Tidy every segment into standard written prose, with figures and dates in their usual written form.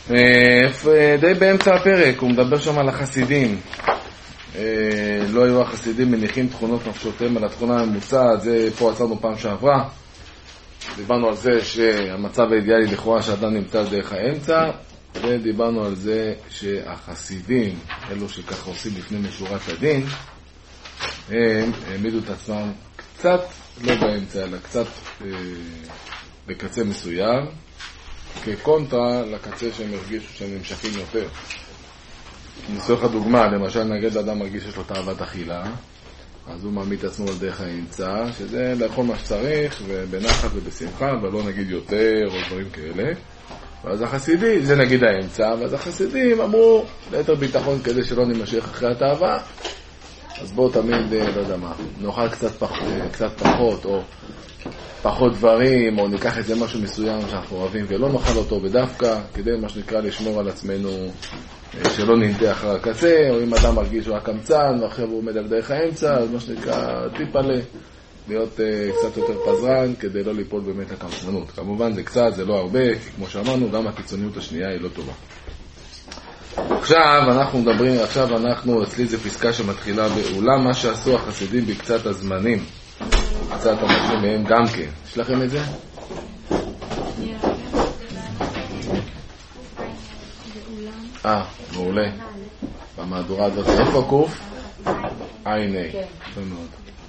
די באמצע הפרק, הוא מדבר שם על החסידים. לא היו החסידים מניחים תכונות נפשותיהם על התכונה הממוצעת, זה פה עצרנו פעם שעברה. דיברנו על זה שהמצב האידיאלי לכאורה שאדם נמצא דרך האמצע, ודיברנו על זה שהחסידים, אלו שככה עושים לפני משורת הדין, הם העמידו את עצמם קצת לא באמצע, אלא קצת בקצה מסוים, כקונטרה לקצה שהם הרגישו שהם נמשכים יותר. ניסוח הדוגמה, למשל נגד לאדם מרגיש שיש לו תאוות אכילה, אז הוא מעמיד את עצמו על דרך האמצע, שזה לאכול מה שצריך, ובנחת ובשמחה, ולא נגיד יותר או דברים כאלה. ואז החסידים, זה נגיד האמצע, ואז החסידים אמרו, ליתר ביטחון כדי שלא נמשך אחרי התאווה, אז בואו תמיד, לא יודע מה, נאכל קצת פחות, או פחות דברים, או ניקח את זה משהו מסוים שאנחנו אוהבים, ולא נאכל אותו בדווקא, כדי מה שנקרא לשמור על עצמנו, שלא ננטה אחר הקצה, או אם אדם מרגיש שהוא הקמצן, ועכשיו הוא עומד על דרך האמצע, אז מה שנקרא טיפה להיות קצת יותר פזרן, כדי לא ליפול באמת לקמצנות. כמובן זה קצת, זה לא הרבה, כי כמו שאמרנו, גם הקיצוניות השנייה היא לא טובה. עכשיו אנחנו, אצלי זה פסקה שמתחילה באולם מה שעשו החסידים בקצת הזמנים. קצת המתחילים מהם גם כן. יש לכם את זה? מעולה. במהדורה הזאת, איפה קוף? עין. יפה מאוד.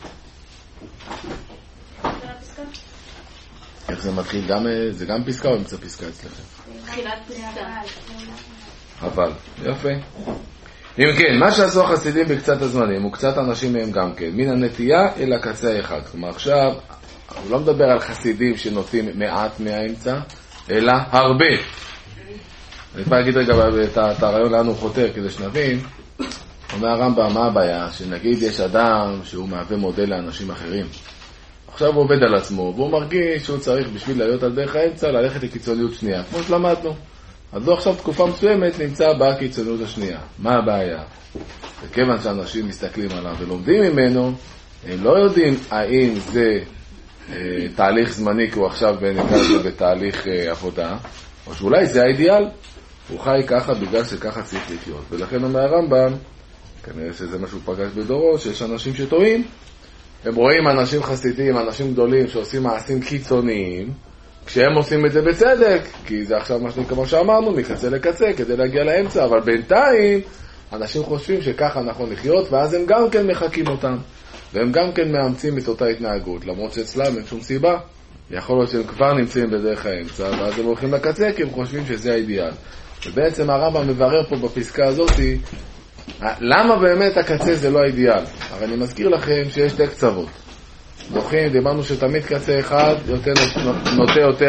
איך זה מתחיל? זה גם פסקה או אמצע פסקה אצלכם? תחילת פסקה. אבל, יפה. אם כן, מה שעשו החסידים בקצת הזמנים, הוא קצת אנשים מהם גם כן, מן הנטייה אל הקצה האחד. כלומר, עכשיו, הוא לא מדבר על חסידים שנוטים מעט מהאמצע, אלא הרבה. אני יכול להגיד רגע את הרעיון לאן הוא חותר, כדי שנבין. אומר הרמב"ם, מה הבעיה? שנגיד יש אדם שהוא מהווה מודל לאנשים אחרים. עכשיו הוא עובד על עצמו, והוא מרגיש שהוא צריך בשביל להיות על דרך האמצע, ללכת לקיצוניות שנייה, כמו שלמדנו. אז לא עכשיו תקופה מסוימת נמצא בקיצוניות השנייה. מה הבעיה? וכיוון שאנשים מסתכלים עליו ולומדים ממנו, הם לא יודעים האם זה תהליך זמני, כי הוא עכשיו נקרא זה בתהליך עבודה, או שאולי זה האידיאל. הוא חי ככה בגלל שככה צריך לחיות. ולכן אומר הרמב"ם, כנראה שזה משהו פגש בדורו, שיש אנשים שטועים, הם רואים אנשים חסידים, אנשים גדולים שעושים מעשים קיצוניים, כשהם עושים את זה בצדק, כי זה עכשיו כמו שאמרנו, מקצה לקצה, כדי להגיע לאמצע, אבל בינתיים אנשים חושבים שככה נכון לחיות, ואז הם גם כן מחקים אותם, והם גם כן מאמצים את אותה התנהגות, למרות שאצלם אין שום סיבה, יכול להיות שהם כבר נמצאים בדרך האמצע, ואז הם הולכים לקצה, כי הם חושבים שזה האידיאל. ובעצם הרמב"ם מברר פה בפסקה הזאת, למה באמת הקצה זה לא האידיאל? הרי אני מזכיר לכם שיש שתי קצוות. זוכרים, דיברנו שתמיד קצה אחד נוטה יותר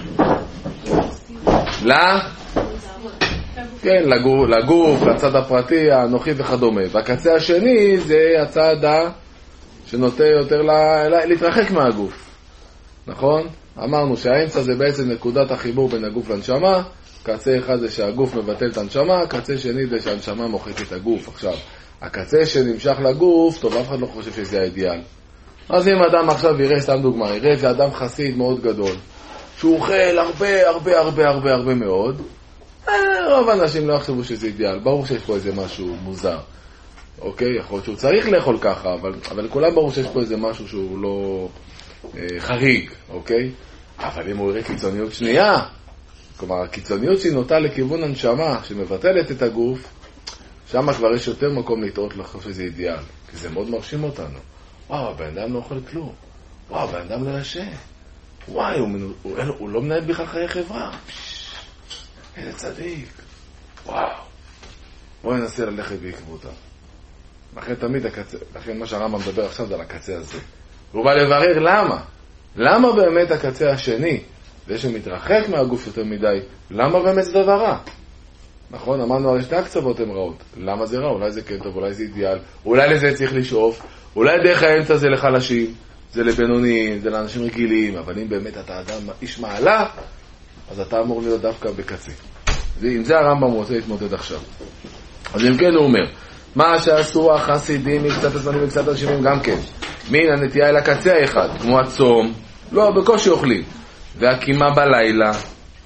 כן, לגוף, לצד הפרטי, האנוכי וכדומה. והקצה השני זה הצד שנוטה יותר להתרחק מהגוף. נכון? אמרנו שהאמצע זה בעצם נקודת החיבור בין הגוף לנשמה. קצה אחד זה שהגוף מבטל את הנשמה, קצה שני זה שהנשמה מוחקת את הגוף. עכשיו, הקצה שנמשך לגוף, טוב, אף אחד לא חושב שזה האידיאל. אז אם אדם עכשיו יראה, סתם דוגמה, יראה איזה אדם חסיד מאוד גדול, שהוא אוכל הרבה מאוד, רוב האנשים לא יחשבו שזה אידיאל. ברור שיש פה איזה משהו מוזר. אוקיי? יכול להיות שהוא צריך לאכול ככה, אבל לכולם ברור שיש פה איזה משהו שהוא לא חריג, אוקיי? אבל אם הוא יראה קיצוניות שנייה, כלומר, הקיצוניות שהיא נוטה לכיוון הנשמה, שמבטלת את הגוף, שם כבר יש יותר מקום לטעות לחשוב שזה אידיאל, כי זה מאוד מרשים אותנו. וואו, הבן אדם לא אוכל כלום. וואו, הבן אדם לא ישן. וואי, הוא לא מנהל בכלל חיי חברה. איזה צדיק. וואו. בואו ננסה ללכת בעקבותיו. לכן תמיד לכן מה שהרמב"ם מדבר עכשיו זה על הקצה הזה. והוא בא לברר למה. למה באמת הקצה השני, זה שמתרחק מהגוף יותר מדי, למה באמת זה דבר רע? נכון? אמרנו על שתי הקצוות הן רעות. למה זה רע? אולי זה כן טוב, אולי זה אידיאל, אולי לזה צריך לשאוף, אולי דרך האמצע זה לחלשים, זה לבינוניים, זה לאנשים רגילים, אבל אם באמת אתה אדם איש מעלה, אז אתה אמור להיות דווקא בקצה. עם זה הרמב"ם רוצה להתמודד עכשיו. אז אם כן הוא אומר, מה שעשו החסידים מקצת הזמנים וקצת הרשימים גם כן, מן הנטייה אל הקצה האחד, כמו הצום, לא, בקושי אוכלים, והקימה בלילה,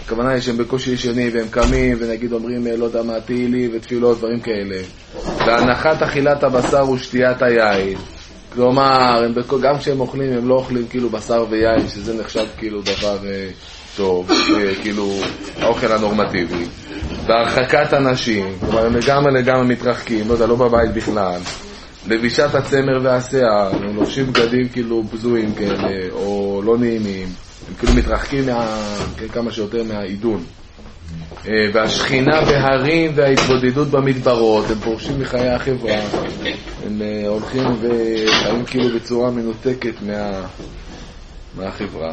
הכוונה היא שהם בקושי ישנים והם קמים ונגיד אומרים לא יודע מה תהילים ותפילות דברים כאלה. והנחת אכילת הבשר ושתיית היין, כלומר גם כשהם אוכלים הם לא אוכלים כאילו בשר ויין, שזה נחשב כאילו דבר טוב, כאילו האוכל הנורמטיבי. והרחקת אנשים, כלומר הם לגמרי מתרחקים, לא יודע, לא בבית בכלל. לבישת הצמר והשיער, הם לובשים בגדים כאילו בזויים כאלה, או לא נעימים, הם כאילו מתרחקים כמה שיותר מהעידון. והשכינה בהרים וההתבודדות במדברות, הם פורשים מחיי החברה, הם הולכים וחיים כאילו בצורה מנותקת מהחברה.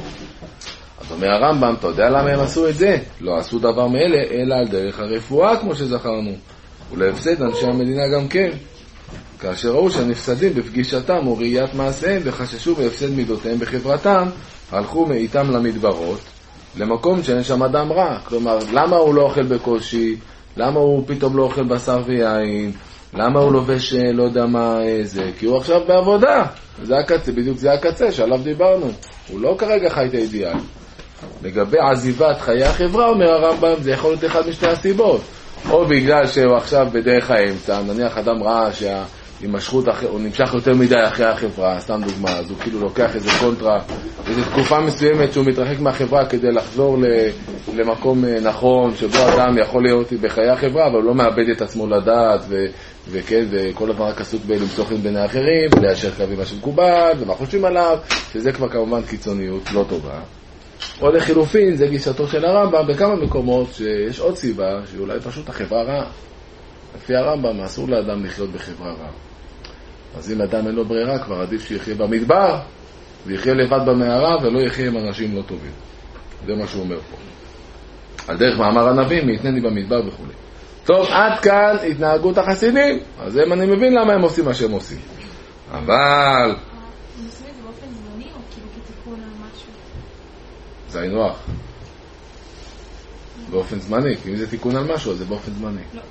אז אומר הרמב"ם, אתה יודע למה הם עשו את זה? לא עשו דבר מאלה, אלא על דרך הרפואה כמו שזכרנו, ולהפסד אנשי המדינה גם כן. כאשר ראו שהנפסדים בפגישתם וראיית מעשיהם וחששו בהפסד מידותיהם בחברתם, הלכו מאיתם למדברות, למקום שאין שם אדם רע. כלומר, למה הוא לא אוכל בקושי? למה הוא פתאום לא אוכל בשר ויין? למה הוא לובש לא יודע מה זה? כי הוא עכשיו בעבודה. זה הקצה, בדיוק זה הקצה שעליו דיברנו. הוא לא כרגע חי את האידיאל. לגבי עזיבת חיי החברה, אומר הרמב"ם, זה יכול להיות אחד משתי הסיבות. או בגלל שהוא עכשיו בדרך האמצע, נניח אדם ראה שההימשכות, הוא נמשך יותר מדי אחרי החברה, סתם דוגמה, אז הוא כאילו לוקח איזה קונטרה, איזו תקופה מסוימת שהוא מתרחק מהחברה כדי לחזור למקום נכון, שבו אדם יכול להיות בחיי החברה, אבל הוא לא מאבד את עצמו לדעת, וכן, וכל הזמן רק עסוק בלמצוא חן בין האחרים, וליישר קו עם מה שמקובל, ומה חושבים עליו, שזה כבר כמובן קיצוניות לא טובה. או לחילופין, זה גישתו של הרמב"ם בכמה מקומות שיש עוד סיבה, שאולי פשוט החברה רעה. לפי הרמב"ם, אסור לאדם לחיות בחברה רעה. אז אם אדם אין לו ברירה, כבר עדיף שיחיה במדבר, ויחיה לבד במערה, ולא יחיה עם אנשים לא טובים. זה מה שהוא אומר פה. על דרך מאמר הנביא, מיתנני במדבר וכו'. טוב, עד כאן התנהגות החסידים. אז אני מבין למה הם עושים מה שהם עושים. אבל זה נוח. באופן זמני, כי אם זה תיקון על משהו, אז זה באופן זמני. לא,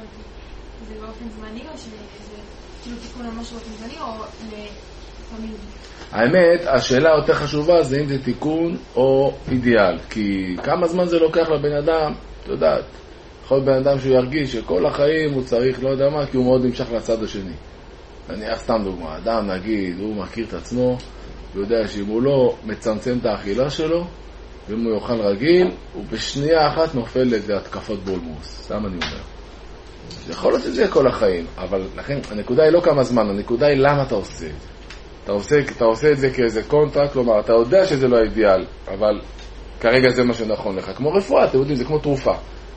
זה באופן זמני או שזה כאילו תיקון על משהו באופן זמני או לפעמים? האמת, השאלה יותר חשובה זה אם זה תיקון או אידיאל. כי כמה זמן זה לוקח לבן אדם, אתה יודעת, יכול בן אדם שהוא ירגיש שכל החיים הוא צריך, לא יודע מה, כי הוא מאוד נמשך לצד השני. נניח סתם דוגמה, אדם נגיד, הוא מכיר את עצמו, הוא יודע שאם הוא לא מצמצם את האכילה שלו, ואם הוא יאכל רגיל, הוא בשנייה אחת נופל לאיזה התקפות בולמוס. סתם אני אומר. יכול להיות שזה כל החיים, אבל לכן הנקודה היא לא כמה זמן, הנקודה היא למה אתה עושה את זה. אתה עושה את זה כאיזה קונטרקט, כלומר, אתה יודע שזה לא האידיאל, אבל כרגע זה מה שנכון לך. כמו רפואה, אתם יודעים, זה כמו תרופה.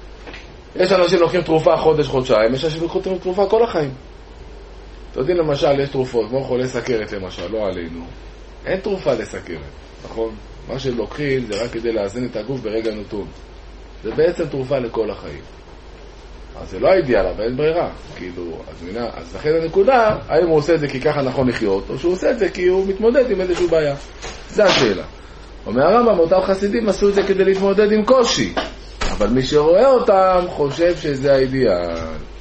יש אנשים לוקחים תרופה חודש, חודשיים, יש אנשים לוקחים תרופה כל החיים. אתה יודעים, למשל, יש תרופות, כמו חולי סכרת למשל, לא עלינו. אין תרופה לסכרת, נכון? מה שהם לוקחים זה רק כדי לאזן את הגוף ברגע נתון. זה בעצם תרופה לכל החיים. אז זה לא האידיאל, אבל אין ברירה. כאילו, אז לכן הנקודה, האם הוא עושה את זה כי ככה נכון לחיות, או שהוא עושה את זה כי הוא מתמודד עם איזושהי בעיה. זה השאלה. אומר הרמב"ם, אותם חסידים עשו את זה כדי להתמודד עם קושי. אבל מי שרואה אותם חושב שזה האידיאל.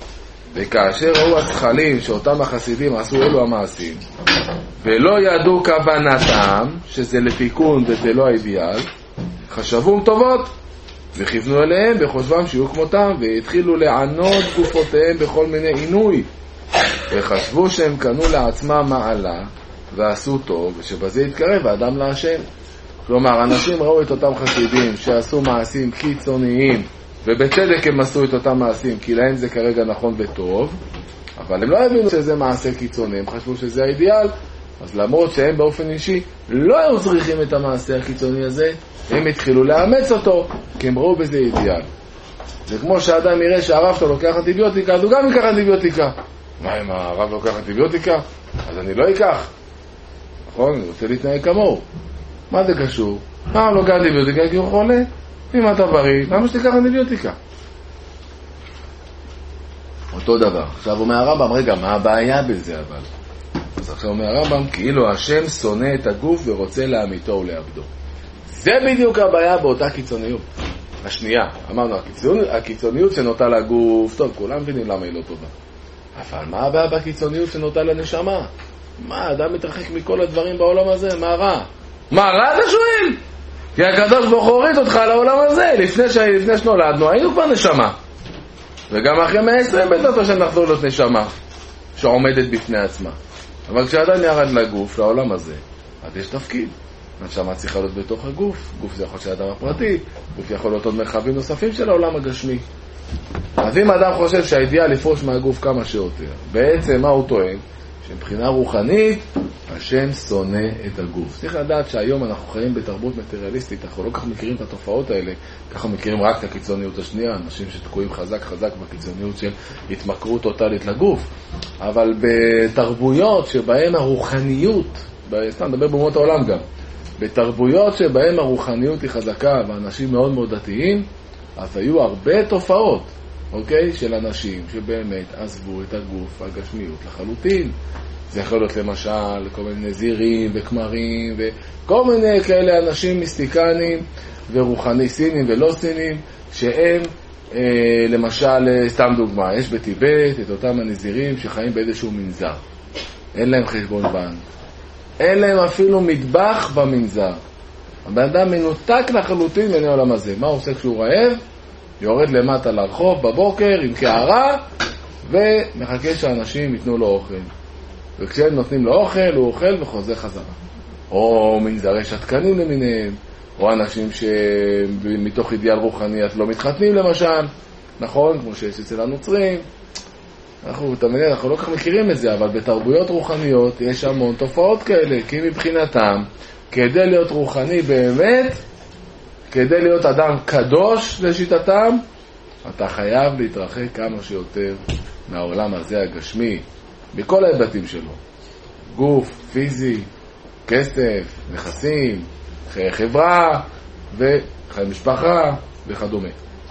וכאשר ראו השכלים שאותם החסידים עשו אלו המעשים, ולא ידעו כוונתם, שזה לתיקון וזה לא האידיאל, חשבו טובות, וכיוונו אליהם בחושבם שיהיו כמותם, והתחילו לענות גופותיהם בכל מיני עינוי, וחשבו שהם קנו לעצמם מעלה, ועשו טוב, ושבזה יתקרב האדם להשם. כלומר, אנשים ראו את אותם חסידים שעשו מעשים קיצוניים, ובצדק הם עשו את אותם מעשים, כי להם זה כרגע נכון וטוב, אבל הם לא הבינו שזה מעשה קיצוני, הם חשבו שזה האידיאל, אז למרות שהם באופן אישי לא היו צריכים את המעשה הקיצוני הזה, הם התחילו לאמץ אותו, כי הם ראו בזה אידיאל. זה כמו שהאדם יראה שהרב שלו לוקח אנטיביוטיקה, אז הוא גם ייקח אנטיביוטיקה. מה אם הרב לוקח אנטיביוטיקה? אז אני לא אקח. נכון? אני רוצה להתנהג כמוהו. מה זה קשור? הרב לוקח אנטיביוטיקה כי הוא חולה. אם אתה בריא, למה שתיקח אנטיביוטיקה? אותו דבר. עכשיו אומר הרמב"ם, רגע, מה הבעיה בזה אבל? אז עכשיו אומר הרמב"ם, כאילו השם שונא את הגוף ורוצה להמיתו ולאבדו. זה בדיוק הבעיה באותה קיצוניות. השנייה, אמרנו, הקיצוניות שנוטה לגוף, טוב, כולם מבינים למה היא לא טובה. אבל מה הבעיה בקיצוניות שנוטה לנשמה? מה, אדם מתרחק מכל הדברים בעולם הזה? מה רע? מה רע אתה שואל? כי הקדוש ברוך הוא הוריד אותך לעולם הזה. לפני שנולדנו היינו כבר נשמה. וגם אחרי 120 בעזרת השם נחזור להיות נשמה שעומדת בפני עצמה. אבל כשאדם ירד לגוף, לעולם הזה, אז יש תפקיד. הנשמה צריכה להיות בתוך הגוף. גוף זה יכול להיות של האדם הפרטי, גוף יכול להיות עוד מרחבים נוספים של העולם הגשמי. אז אם אדם חושב שהאידיאל לפרוש מהגוף כמה שיותר, בעצם מה הוא טוען? שמבחינה רוחנית, השם שונא את הגוף. צריך לדעת שהיום אנחנו חיים בתרבות מטריאליסטית, אנחנו לא כך מכירים את התופעות האלה, ככה מכירים רק את הקיצוניות השנייה, אנשים שתקועים חזק בקיצוניות של התמכרות טוטלית לגוף. אבל בתרבויות שבהן הרוחניות, סתם נדבר באומות העולם גם, בתרבויות שבהן הרוחניות היא חזקה ואנשים מאוד מאוד דתיים, אז היו הרבה תופעות, אוקיי? של אנשים שבאמת עזבו את הגוף הגשמיות לחלוטין. זה יכול להיות למשל כל מיני נזירים וכמרים וכל מיני כאלה אנשים מיסטיקנים ורוחני סינים ולא סינים, שהם למשל, סתם דוגמה, יש בטיבט את אותם הנזירים שחיים באיזשהו מנזר. אין להם חשבון בנק. אין להם אפילו מטבח במנזר. הבן אדם מנותק לחלוטין מן העולם הזה. מה הוא עושה כשהוא רעב? יורד למטה לרחוב בבוקר עם קערה ומחכה שאנשים ייתנו לו אוכל. וכשהם נותנים לו אוכל, הוא אוכל וחוזר חזרה. או מנזרי שתקנים למיניהם, או אנשים שמתוך אידיאל רוחני אז לא מתחתנים למשל, נכון? כמו שיש אצל הנוצרים. אנחנו לא כך מכירים את זה, אבל בתרבויות רוחניות יש המון תופעות כאלה, כי מבחינתם, כדי להיות רוחני באמת, כדי להיות אדם קדוש לשיטתם, אתה חייב להתרחק כמה שיותר מהעולם הזה הגשמי, בכל ההיבטים שלו. גוף, פיזי, כסף, נכסים, חיי חברה, וחיי משפחה, וכדומה.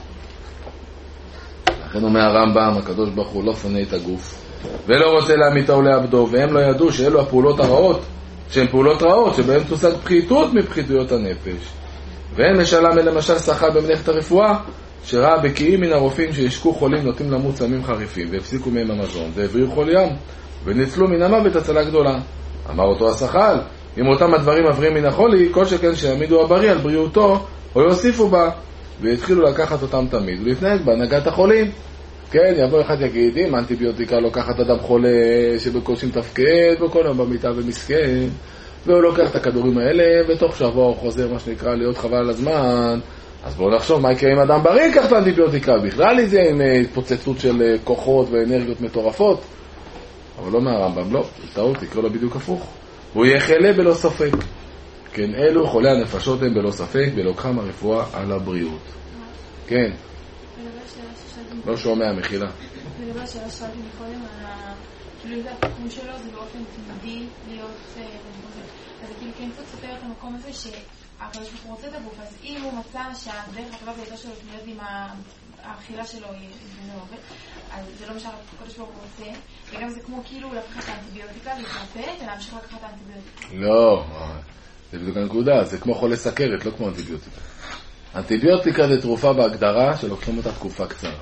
לכן אומר הרמב"ם, הקדוש ברוך הוא לא שונא את הגוף, ולא רוצה להמיתו ולעבדו, והם לא ידעו שאלו הפעולות הרעות, שהן פעולות רעות, שבהן תושג פחיתות מפחיתויות הנפש. והם משלם למשל שכר במלאכת הרפואה, שראה בקיאים מן הרופאים שישקו חולים נוטים למות סמים חריפים, והפסיקו מהם המזון, והבריאו חול ים, וניצלו מן המוות הצלה גדולה. אמר אותו השחל, אם אותם הדברים עברים מן החולי, כל שכן שיעמידו הבריא על בריאותו, או יוסיפו בה, והתחילו לקחת אותם תמיד, ולהתנהג בהנהגת החולים. כן, יבוא אחד יגיד, אם אנטיביוטיקה לוקחת אדם חולה שבקושי מתפקד, וכל יום במיטה ומסכן, והוא לוקח את הכדורים האלה, ותוך שבוע הוא חוזר מה שנקרא להיות חבל על הזמן, אז בואו נחשוב מה יקרה אם אדם בריא ייקח את האנטיביוטיקה, בכלל איזה עם התפוצצות של כוחות ואנרגיות מטורפות. אבל לא מהרמב"ם, לא, זה טעות, יקרא לו בדיוק הפוך. הוא יהיה חלה בלא ספק. כן, אלו חולי הנפשות הם בלא ספק, בלוקחם הרפואה על הבריאות. כן. לא שומע, מחילה. לגבי השאלה ששאלתי מקודם, כאילו אם זה התחום שלו, זה באופן תמידי להיות אז זה כאילו כן קצת סופר את המקום הזה שהקדוש ברוך הוא רוצה את הגוף, אז אם הוא מצא שהדרך הטובה ביותר שלו תמיד עם האכילה שלו זה לא עובד, אז זה לא משל הקדוש ברוך הוא רוצה, וגם זה כמו כאילו לקחת האנטיביוטיקה להתרפא ולהמשיך לקחת האנטיביוטיקה. לא, זה בדיוק הנקודה, זה כמו חולה סכרת, לא כמו אנטיביוטיקה. אנטיביוטיקה זה תרופה בהגדרה שלוקחים אותה תקופה קצרה.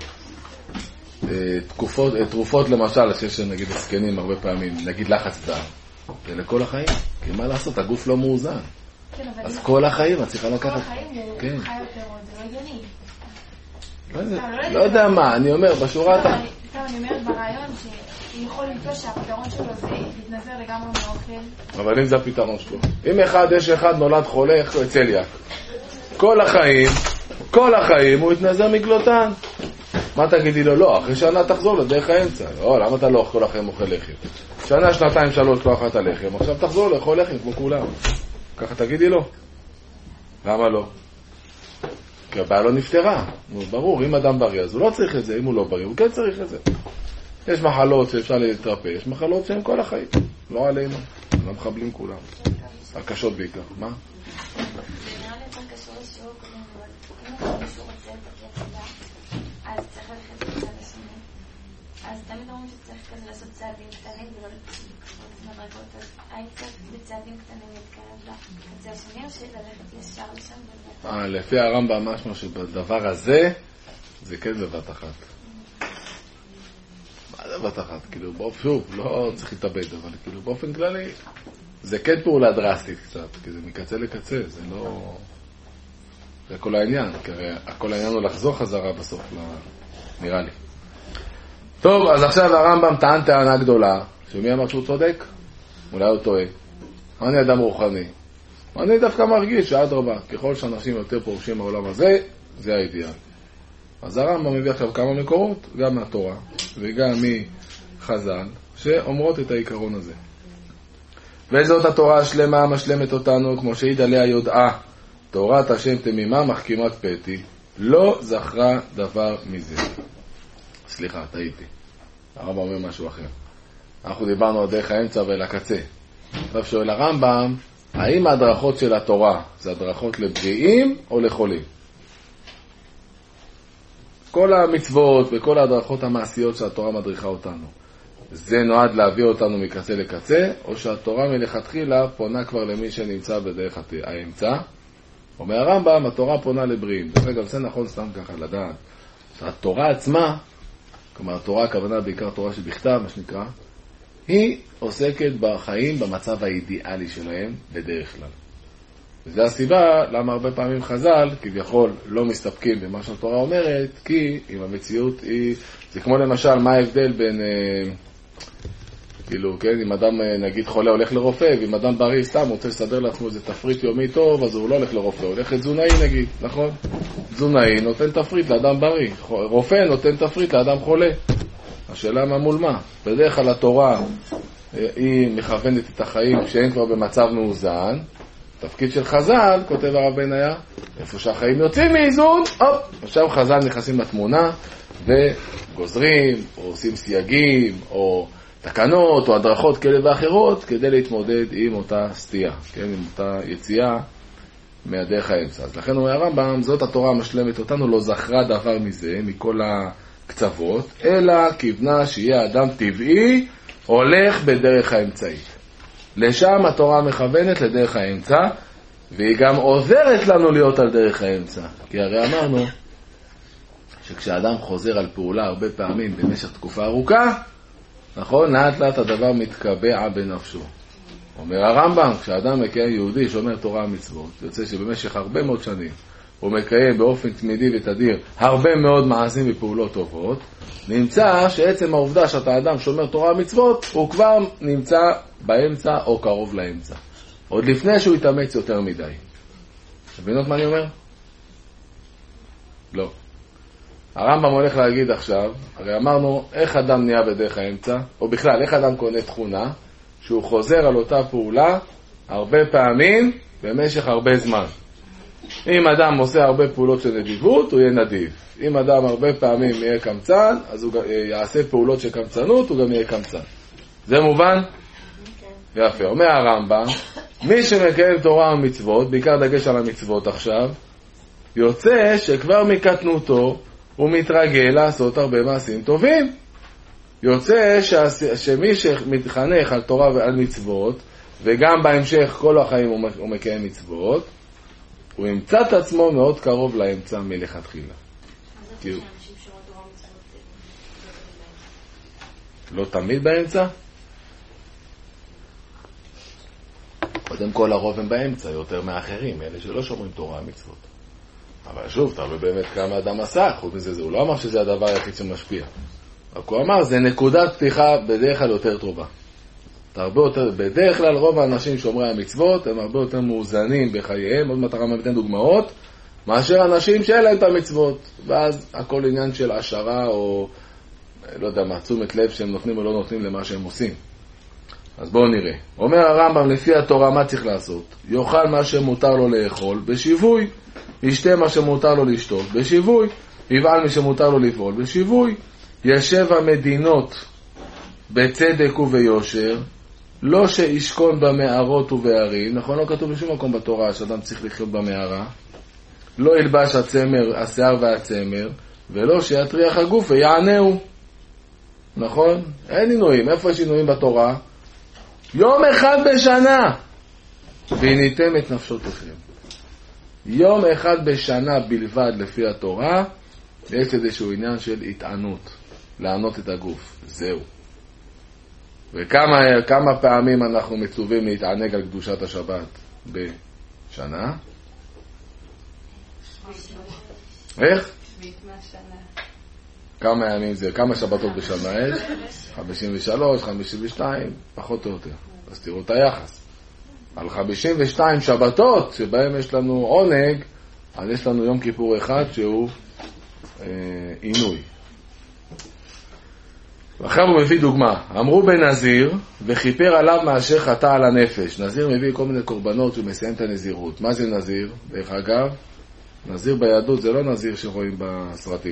תרופות למשל, שיש נגיד הסקנים הרבה פעמים, נגיד לחץ דם, זה לכל החיים, כי מה לעשות, הגוף לא מאוזן. אז כל החיים את צריכה לקחת. כל החיים הוא חי יותר עוד, זה לא הגיוני. לא יודע מה, אני אומר, בשורה אתה... סתם אני אומרת ברעיון שהוא יכול למצוא שהפתרון שלו זה להתנזר לגמרי מאוכל. אבל אם זה הפתרון שלו. אם יש אחד נולד חולה, איך הוא צליאק. כל החיים הוא יתנזר מגלוטן. מה תגידי לו? לא, אחרי שנה תחזור לדרך האמצע. לא, למה אתה לא כל החיים אוכל לחם? שנה, שנתיים, 3 לא אכלת לחם, עכשיו תחזור לאכול לחם כמו כולם. ככה תגידי לו. למה לא? כי הבעיה לא נפטרה. ברור, אם אדם בריא, אז הוא לא צריך את זה. אם הוא לא בריא, הוא כן צריך את זה. יש מחלות שאפשר להתרפא, יש מחלות שהן כל החיים. לא עלינו. לא מחבלים כולם. הקשות בעיקר. מה? אז צריך ללכת לצד השני. אז תמיד אומרים שצריך כזה לעשות צעדים קטנים ולא לקפוץ מדרגות. אז היית צריך בצעדים קטנים להתקרב לקצה השני או שללכת ישר לשם? לפי הרמב"ם משהו שבדבר הזה זה כן בבת אחת. מה זה בת אחת? כאילו שוב, לא צריך להתאבד, אבל כאילו באופן כללי זה כן פעולה דרסטית קצת, כי זה מקצה לקצה, זה לא... זה כל העניין, כי כל העניין הוא לחזור חזרה בסוף, נראה לי. טוב, אז עכשיו הרמב"ם טען טענה גדולה, שמי אמר שהוא צודק? אולי הוא טועה. אני אדם רוחני. אני דווקא מרגיש שאדרבה, ככל שאנשים יותר פורשים מהעולם הזה, זה האידיאל. אז הרמב"ם מביא עכשיו כמה מקורות, גם מהתורה וגם מחז"ל, שאומרות את העיקרון הזה. וזאת התורה השלמה משלמת אותנו, כמו שהעיד עליה יודעה, תורת השם תמימה מחכימת פתי, לא זכרה דבר מזה. סליחה, טעיתי. הרמב"ם אומר משהו אחר. אנחנו דיברנו על דרך האמצע ולקצה. עכשיו שואל הרמב"ם, האם ההדרכות של התורה זה הדרכות לבריאים או לחולים? כל המצוות וכל ההדרכות המעשיות שהתורה מדריכה אותנו, זה נועד להביא אותנו מקצה לקצה, או שהתורה מלכתחילה פונה כבר למי שנמצא בדרך האמצע? אומר הרמב"ם, התורה פונה לבריאים. וגם זה נכון סתם ככה לדעת. התורה עצמה, כלומר התורה הכוונה בעיקר תורה שבכתב, מה שנקרא, היא עוסקת בחיים במצב האידיאלי שלהם בדרך כלל. וזו הסיבה למה הרבה פעמים חז"ל כביכול לא מסתפקים במה שהתורה אומרת, כי אם המציאות היא, זה כמו למשל מה ההבדל בין, כאילו, כן, אם אדם נגיד חולה הולך לרופא, ואם אדם בריא סתם רוצה לסדר לעצמו איזה תפריט יומי טוב, אז הוא לא הולך לרופא, הוא הולך לתזונאי נגיד, נכון? תזונאי נותן תפריט לאדם בריא, רופא נותן תפריט לאדם חולה. השאלה מה מול מה? בדרך כלל התורה היא מכוונת את החיים כשהם כבר במצב מאוזן. תפקיד של חז"ל, כותב הרב בניה, איפה שהחיים יוצאים מאיזון, עכשיו חז"ל נכנסים לתמונה וגוזרים, או עושים סייגים, או תקנות, או הדרכות כאלה ואחרות, כדי להתמודד עם אותה סטייה, כן, עם אותה יציאה מהדרך האמצע. אז לכן אומר הרמב"ם, זאת התורה המשלמת אותנו, לא זכרה דבר מזה, מכל הקצוות, אלא כיוונה שיהיה אדם טבעי, הולך בדרך האמצעית. לשם התורה מכוונת לדרך האמצע, והיא גם עוזרת לנו להיות על דרך האמצע. כי הרי אמרנו שכשאדם חוזר על פעולה הרבה פעמים במשך תקופה ארוכה, נכון, לאט לאט הדבר מתקבע בנפשו. אומר הרמב"ם, כשאדם מקיים יהודי שומר תורה ומצוות, יוצא שבמשך הרבה מאוד שנים הוא מקיים באופן תמידי ותדיר הרבה מאוד מעשים ופעולות טובות, נמצא שעצם העובדה שאתה אדם שומר תורה ומצוות, הוא כבר נמצא באמצע או קרוב לאמצע. עוד לפני שהוא יתאמץ יותר מדי. מבינות מה אני אומר? לא. הרמב"ם הולך להגיד עכשיו, הרי אמרנו איך אדם נהיה בדרך האמצע, או בכלל איך אדם קונה תכונה, שהוא חוזר על אותה פעולה הרבה פעמים במשך הרבה זמן. אם אדם עושה הרבה פעולות של נדיבות, הוא יהיה נדיב. אם אדם הרבה פעמים יהיה קמצן, אז הוא יעשה פעולות של קמצנות, הוא גם יהיה קמצן. זה מובן? יפה. אומר הרמב"ם, מי שמקיים תורה ומצוות, בעיקר דגש על המצוות עכשיו, יוצא שכבר מקטנותו הוא מתרגל לעשות הרבה מעשים טובים. יוצא שמי שמתחנך על תורה ועל מצוות, וגם בהמשך כל החיים הוא מקיים מצוות, הוא ימצא את עצמו מאוד קרוב לאמצע מלכתחילה. לא תמיד באמצע? קודם כל הרוב הם באמצע, יותר מאחרים, אלה שלא שומרים תורה ומצוות. אבל שוב, תראה באמת כמה אדם עשה, חוץ מזה, הוא לא אמר שזה הדבר היחיד שמשפיע. רק הוא אמר, זה נקודת פתיחה בדרך כלל יותר טובה. בדרך כלל רוב האנשים שומרי המצוות הם הרבה יותר מאוזנים בחייהם, עוד מטרה מבטן דוגמאות, מאשר אנשים שאין להם את המצוות. ואז הכל עניין של השערה או, לא יודע מה, תשומת לב שהם נותנים או לא נותנים למה שהם עושים. אז בואו נראה. אומר הרמב"ם, לפי התורה מה צריך לעשות? יאכל מה שמותר לו לאכול בשיווי, ישתה מה שמותר לו לשתות בשיווי, יפעל מה שמותר לו לפעול בשיווי, ישב המדינות בצדק וביושר, לא שישכון במערות ובערים, נכון? לא כתוב בשום מקום בתורה שאדם צריך לחיות במערה, לא ילבש השיער והצמר, ולא שיטריח הגוף ויענהו, נכון? אין עינויים. איפה יש עינויים בתורה? יום אחד בשנה והניתם את נפשותיכם. יום אחד בשנה בלבד לפי התורה, יש איזשהו עניין של התענות, לענות את הגוף, זהו. וכמה פעמים אנחנו מצווים להתענג על קדושת השבת בשנה? איך? שביעית מהשנה. כמה ימים זה? כמה שבתות בשנה יש? 53, 52, פחות או יותר. אז תראו את היחס. על 52 שבתות שבהם יש לנו עונג, אז יש לנו יום כיפור אחד שהוא עינוי. עכשיו הוא מביא דוגמה. אמרו בנזיר וכיפר עליו מאשר חטא על הנפש. נזיר מביא כל מיני קורבנות שהוא מסיים את הנזירות. מה זה נזיר? דרך אגב, נזיר ביהדות זה לא נזיר שרואים בסרטים.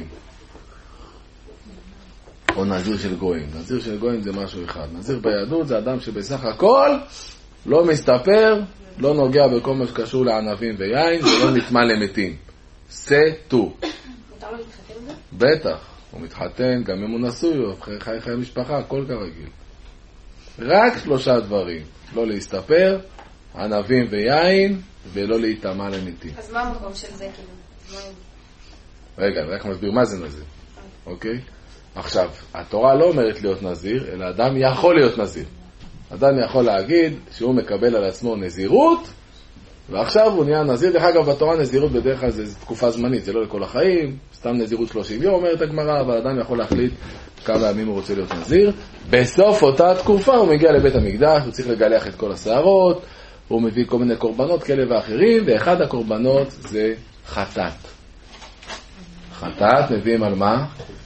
או נזיר של גויים. נזיר של גויים זה משהו אחד. נזיר ביהדות זה אדם שבסך הכל לא מסתפר, לא נוגע בכל מה שקשור לענבים ויין, ולא נטמע למתים. סטו. מותר לו להתחתן בזה? בטח. הוא מתחתן, גם אם הוא נשוי, הוא חי משפחה, הכל כרגיל. רק 3 דברים. לא להסתפר, ענבים ויין, ולא להיטמע למתים. אז מה המקום של זה כאילו? רגע, אני רק מסביר מה זה נזיר. אוקיי? עכשיו, התורה לא אומרת להיות נזיר, אלא אדם יכול להיות נזיר. אדם יכול להגיד שהוא מקבל על עצמו נזירות, ועכשיו הוא נהיה נזיר. דרך אגב, בתורה נזירות בדרך כלל זה תקופה זמנית, זה לא לכל החיים, סתם נזירות 30 יום, אומרת הגמרא, אבל אדם יכול להחליט כמה ימים הוא רוצה להיות נזיר. בסוף אותה תקופה הוא מגיע לבית המקדש, הוא צריך לגלח את כל השערות, הוא מביא כל מיני קורבנות כאלה ואחרים, ואחד הקורבנות זה חטאת. חטאת מביאים על מה?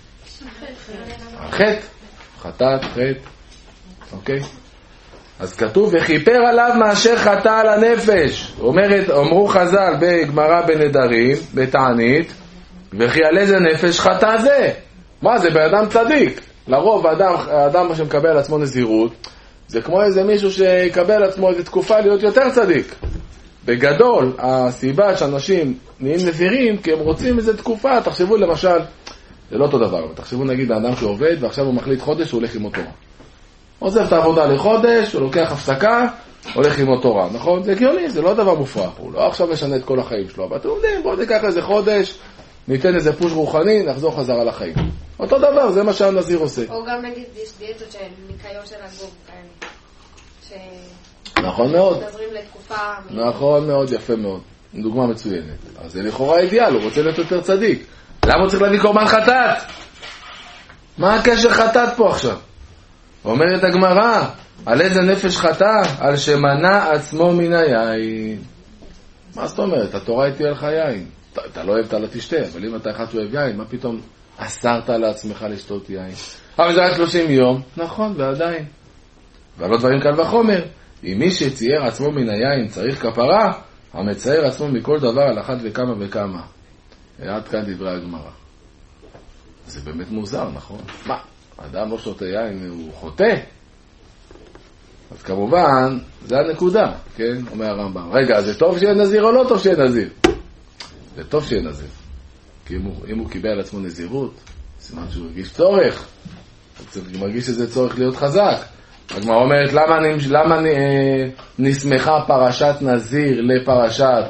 חטא. חטאת, חטא. אוקיי? אז כתוב, וכיפר עליו מאשר חטא על הנפש. אמרו חז"ל בגמרא בנדרים, בתענית, וכי על איזה נפש חטא זה? מה זה? באדם צדיק. לרוב האדם שמקבל על עצמו נזירות, זה כמו איזה מישהו שיקבל על עצמו איזו תקופה להיות יותר צדיק. בגדול, הסיבה שאנשים נהיים נזירים, כי הם רוצים איזו תקופה, תחשבו למשל, זה לא אותו דבר, תחשבו נגיד האדם שעובד, ועכשיו הוא מחליט חודש, הוא הולך עם תורה. עוזב את העבודה לחודש, הוא לוקח הפסקה, הולך עם תורה, נכון? זה הגיוני, זה לא דבר מופרך, הוא לא עכשיו משנה את כל החיים שלו, אבל אתם יודעים, בואו ניקח איזה חודש, ניתן איזה פוש רוחני, נחזור חזרה לחיים. אותו דבר, זה מה שהנזיר עושה. או גם נגיד, יש דיאטות של ניקיון של הגוף, כאלה. נכון מאוד. נזרים לתקופה. נכון מאוד, יפה מאוד. דוגמה מצוינת. אז זה לכאורה אידיאל, הוא רוצה להיות יותר צדיק. למה הוא צריך להביא קורבן חטאת? מה הקשר חטאת פה עכשיו? אומרת הגמרא, על איזה נפש חטא? על שמנע עצמו מן היין. מה זאת אומרת? התורה הטילה לך יין. אתה לא אוהב, אתה לא תשתה, אבל אם אתה אחד שאוהב יין, מה פתאום אסרת לעצמך לשתות יין? אבל זה רק 30 יום. נכון, ועדיין. אבל לא דברים קל וחומר. אם מי שצייר עצמו מן היין צריך כפרה, המצייר עצמו מכל דבר על אחת וכמה וכמה. עד כאן דברי הגמרא. זה באמת מוזר, נכון? מה? אדם לא שותה יין, הוא חוטא? אז כמובן, זה הנקודה, כן? אומר הרמב"ם. רגע, זה טוב שיהיה נזיר או לא טוב שיהיה נזיר? זה טוב שיהיה נזיר. כי אם הוא קיבל על עצמו נזירות, סימן שהוא הרגיש צורך. הוא מרגיש שזה צורך להיות חזק. הגמרא אומרת, למה נסמכה פרשת נזיר לפרשת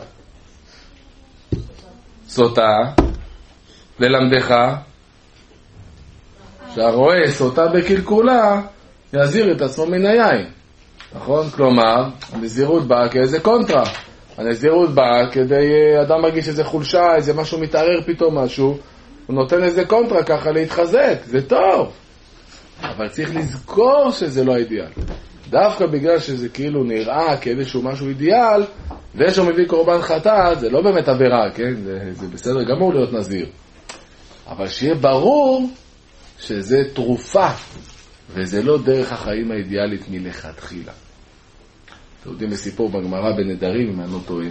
סוטה? ללמדך שהרואה סוטה בקלקולה יזיר את עצמו מן היין. נכון? כלומר, הנזירות באה כאיזה קונטרה. הנזירות באה כדי אדם מרגיש איזה חולשה, איזה משהו מתערער פתאום משהו, הוא נותן איזה קונטרה ככה להתחזק. זה טוב. אבל צריך לזכור שזה לא אידיאל. דווקא בגלל שזה כאילו נראה כאיזשהו משהו אידיאל, ושהוא מביא קורבן חטאת, זה לא באמת עבירה, כן? זה בסדר גמור להיות נזיר. אבל שיהיה ברור שזה תרופה, וזה לא דרך החיים האידיאלית מלכתחילה. אתם יודעים בסיפור בגמרא בנדרים, אם אני לא טועה,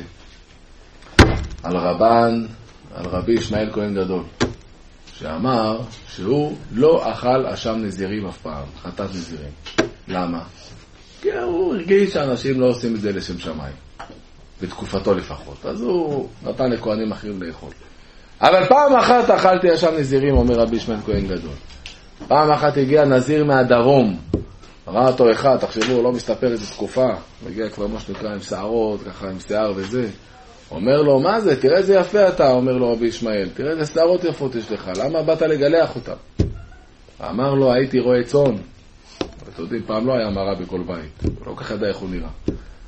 על רבי ישמעאל כהן גדול, שאמר שהוא לא אכל אשם נזירים אף פעם, חטאת נזירים. למה? כי הוא הרגיש שאנשים לא עושים את זה לשם שמיים, בתקופתו לפחות. אז הוא נתן לכהנים אחרים לאכול. אבל פעם אחת אכלתי אשם נזירים, אומר רבי ישמעאל כהן גדול. פעם אחת הגיע נזיר מהדרום, ראה אותו אחד, תחשבו, הוא לא מסתפר איזו תקופה, מגיע כבר מה שנקרא עם שערות, ככה עם שיער וזה. אומר לו, מה זה? תראה איזה יפה אתה, אומר לו רבי ישמעאל, תראה איזה שערות יפות יש לך, למה באת לגלח אותם? אמר לו, הייתי רואה צאן. ואתה יודעים, פעם לא היה מראה בכל בית, לא כך ידע איך הוא נראה.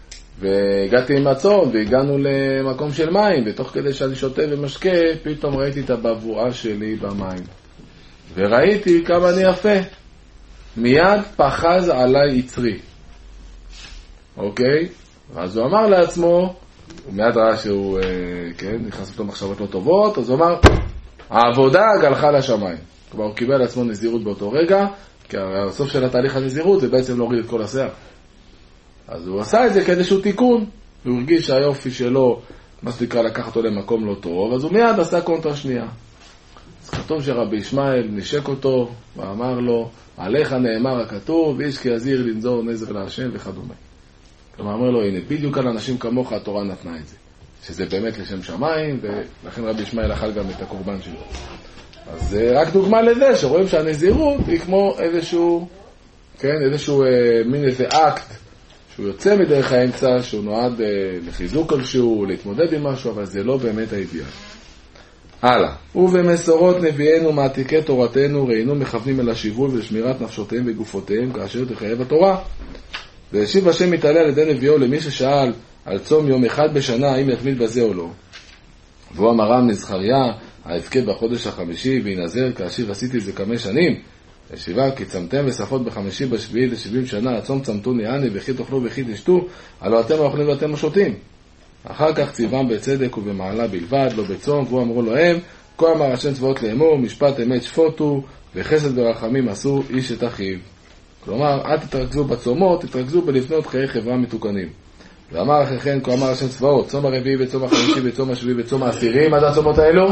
והגעתי עם הצאן, והגענו למקום של מים, ותוך כדי שאני שותה ומשקה, פתאום ראיתי את הבבואה שלי במים. וראיתי כמה אני יפה. מיד פחז עליי יצרי. אוקיי? אז הוא אמר לעצמו, הוא מיד ראה שהוא, נכנס אותו מחשבות לא טובות, אז הוא אמר, העבודה גלחה לשמיים. כלומר, הוא קיבל לעצמו נזירות באותו רגע, כי הסוף של התהליך הנזירות זה בעצם להוריד את כל השיער. אז הוא עשה את זה כאיזשהו תיקון, והוא הרגיש שהיופי שלו, מה שנקרא לקח אותו למקום לא טוב, אז הוא מיד עשה קונטרה שנייה. אז כתוב שרבי ישמעאל נשק אותו, ואמר לו, עליך נאמר הכתוב, איש כי יזהיר לנזור נזר להשם וכדומה. כלומר, אמר לו, הנה, בדיוק על אנשים כמוך התורה נתנה את זה. שזה באמת לשם שמיים, ולכן רבי ישמעאל אכל גם את הקורבן שלו. אז זה רק דוגמה לזה, שרואים שהנזירות היא כמו איזשהו, איזשהו מין איזה אקט, שהוא יוצא מדרך האמצע, שהוא נועד לחיזוק כלשהו, להתמודד עם משהו, אבל זה לא באמת האידיאל. הלאה. ובמסורות נביאנו מעתיקי תורתנו, ראינו מכוונים אל השיווי ולשמירת נפשותיהם וגופותיהם, כאשר תחייב התורה. והשיב השם מתעלה על ידי נביאו למי ששאל על צום יום אחד בשנה, האם יתמיד בזה או לא. והוא אמרם לזכריה, האבכה בחודש החמישי, וינזר כאשר עשיתי זה 5 שנים. ישיבה, כי צמתם וספות בחמישי בשביעי ל70 שנה, הצום צמתו ניעני, וכי תאכלו וכי תשתו, הלא אתם האוכלים ואתם השותים. אחר כך ציוום בצדק ובמעלה בלבד, לא בצום, והוא אמרו להם, כה אמר השם צבאות לאמור, משפט אמת שפוטו, וחסד ורחמים עשו איש את אחיו. כלומר, אל תתרכזו בצומות, תתרכזו בלבנות חיי חברה מתוקנים. ואמר אחרי כן, כה אמר השם צבאות, צום הרביעי וצום החמישי וצום השביעי וצום העשירי, מה זה הצומות האלו?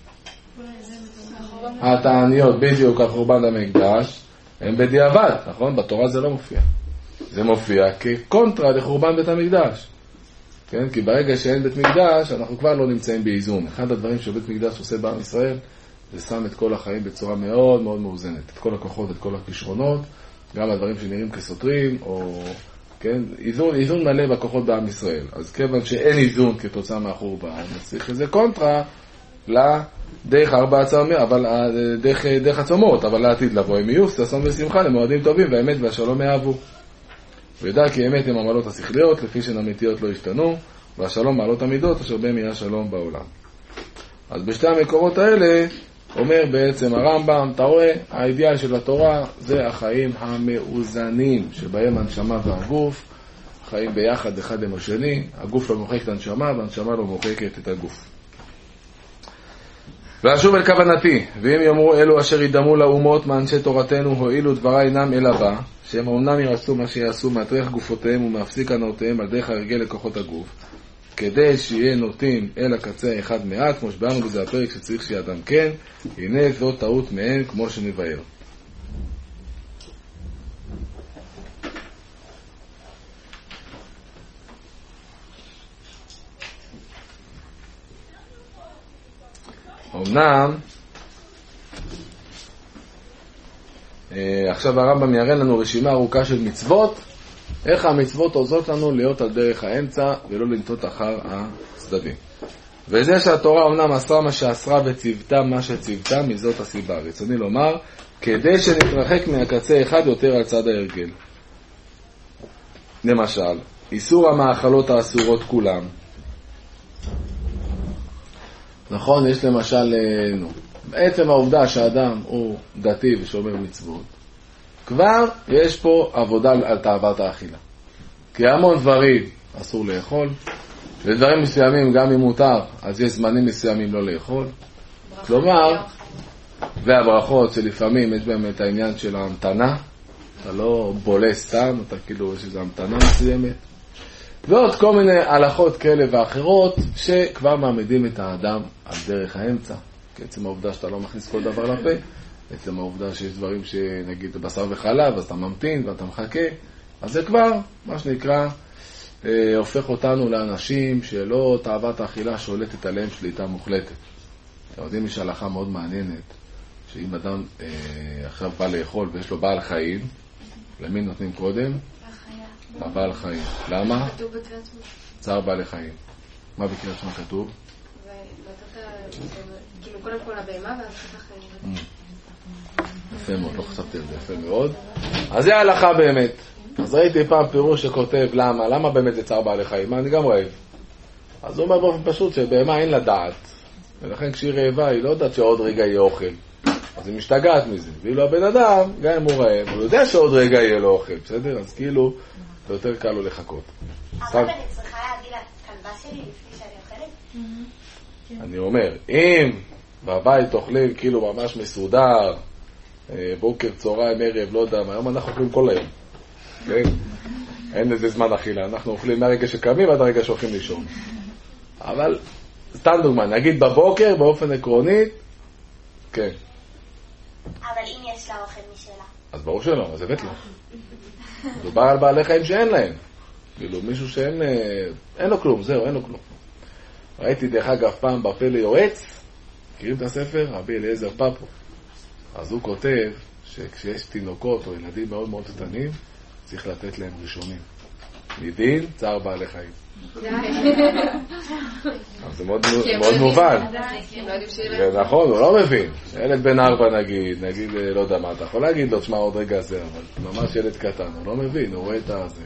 התעניות, בדיוק החורבן המקדש, הם בדיעבד, נכון? בתורה זה לא מופיע. זה מופיע כקונטרה לחורבן בית המקדש. כן? כי ברגע שאין בית מקדש, אנחנו כבר לא נמצאים באיזון. אחד הדברים שבית מקדש עושה בעם ישראל, זה שם את כל החיים בצורה מאוד מאוד מאוזנת. את כל הכוחות, את כל הכישרונות, גם הדברים שנראים כסותרים, או, כן? איזון מלא בכוחות בעם ישראל. אז כיוון שאין איזון כתוצאה מהחורבן, צריך איזה קונטרה דרך 4 צומות, אבל דרך הצומות, אבל לעתיד לבוא הם יהיו ששון ושמחה למועדים טובים, והאמת והשלום יאהבו. וידע כי האמת הם המעלות השכליות, לפי שהאמיתיות לא השתנו, והשלום מעלות המידות, אשר בהם יהיה שלום בעולם. אז בשתי המקומות האלה, אומר בעצם הרמב"ם, אתה רואה, האידיאל של התורה זה החיים המאוזנים, שבהם הנשמה והגוף חיים ביחד אחד עם השני, הגוף לא מוחק את הנשמה, והנשמה לא מוחקת את הגוף. ואשוב אל כוונתי, ואם יאמרו אלו אשר ידמו לאומות מאנשי תורתנו, הועילו דברי אינם אלא בה, שהם אומנם ירצו מה שיעשו מהטריח גופותיהם ומהפסיק הנאותיהם על דרך הרגל לכוחות הגוף, כדי שיהיה נוטים אל הקצה האחד מעט, כמו שבאנו בזה הפרק שצריך שיאדם כן, הנה זו טעות מהן כמו שנבהר. אמנם, עכשיו הרמב"ם יראה לנו רשימה ארוכה של מצוות, איך המצוות עוזרות לנו להיות על דרך האמצע ולא לנטות אחר הצדדים. וזה שהתורה אמנם אסרה מה שאסרה וצוותה מה שצוותה, מזאת הסיבה. רצוני לומר, כדי שנתרחק מהקצה אחד יותר על צד ההרגל. למשל, איסור המאכלות האסורות כולם. נכון, יש למשל, בעצם העובדה שהאדם הוא דתי ושומר מצוות, כבר יש פה עבודה על תאוות האכילה. כי המון דברים אסור לאכול, ודברים מסוימים גם אם מותר, אז יש זמנים מסוימים לא לאכול. כלומר, והברכות שלפעמים יש בהם את העניין של ההמתנה, אתה לא בולה סתם, אתה כאילו יש איזו המתנה מסוימת. ועוד כל מיני הלכות כאלה ואחרות שכבר מעמידים את האדם על דרך האמצע. כי עצם העובדה שאתה לא מכניס כל דבר לפה, עצם העובדה שיש דברים שנגיד בשר וחלב, אז אתה ממתין ואתה מחכה, אז זה כבר, מה שנקרא, הופך אותנו לאנשים שלא תאוות האכילה שולטת עליהם שליטה מוחלטת. אתם יודעים, יש הלכה מאוד מעניינת, שאם אדם עכשיו בא לאכול ויש לו בעל חיים, למי נותנים קודם? לבעל חיים. למה? כתוב בקריאת שמע. צער בעלי חיים. מה בקריאת שמע כתוב? כאילו קודם כל הבהמה ואחר החיים. יפה מאוד, לא חשבתי על זה, יפה מאוד. אז זה ההלכה באמת. אז ראיתי פעם פירוש שכותב למה באמת זה צער בעלי חיים, מה אני גם רעב. אז הוא אומר באופן פשוט שבהמה אין לה דעת, ולכן כשהיא רעבה היא לא יודעת שעוד רגע יהיה אוכל, אז היא משתגעת מזה. ואילו הבן אדם, גם אם הוא רעב, הוא יודע שעוד רגע יהיה לו אוכל, בסדר? אז כאילו זה יותר קל לו לחכות. אבל אני צריכה להביא לכלבה שלי לפני שאני אוכלת? אני אומר, אם בבית אוכלים כאילו ממש מסודר, בוקר, צהריים, ערב, לא יודע מה, היום אנחנו אוכלים כל היום, כן? אין לזה זמן אכילה, אנחנו אוכלים מהרגע שקמים עד הרגע שהולכים לישון. אבל, סתם דוגמה, נגיד בבוקר, באופן עקרוני, כן. אבל אם יש לה אוכל משלה? אז ברור שלא, אז הבאת לה. מדובר על בעלי חיים שאין להם. כאילו, מישהו שאין אין לו כלום, זהו, אין לו כלום. ראיתי דרך אגב פעם בפלא יועץ, מכירים את הספר? רבי אליעזר פפו. אז הוא כותב שכשיש תינוקות או ילדים מאוד מאוד קטנים, צריך לתת להם ראשונים. מדין צער בעלי חיים. זה מאוד מובן. נכון, הוא לא מבין. ילד בן 4 נגיד, לא יודע מה, אתה יכול להגיד לו, תשמע עוד רגע זה, אבל ממש ילד קטן, הוא לא מבין, הוא רואה את הזה.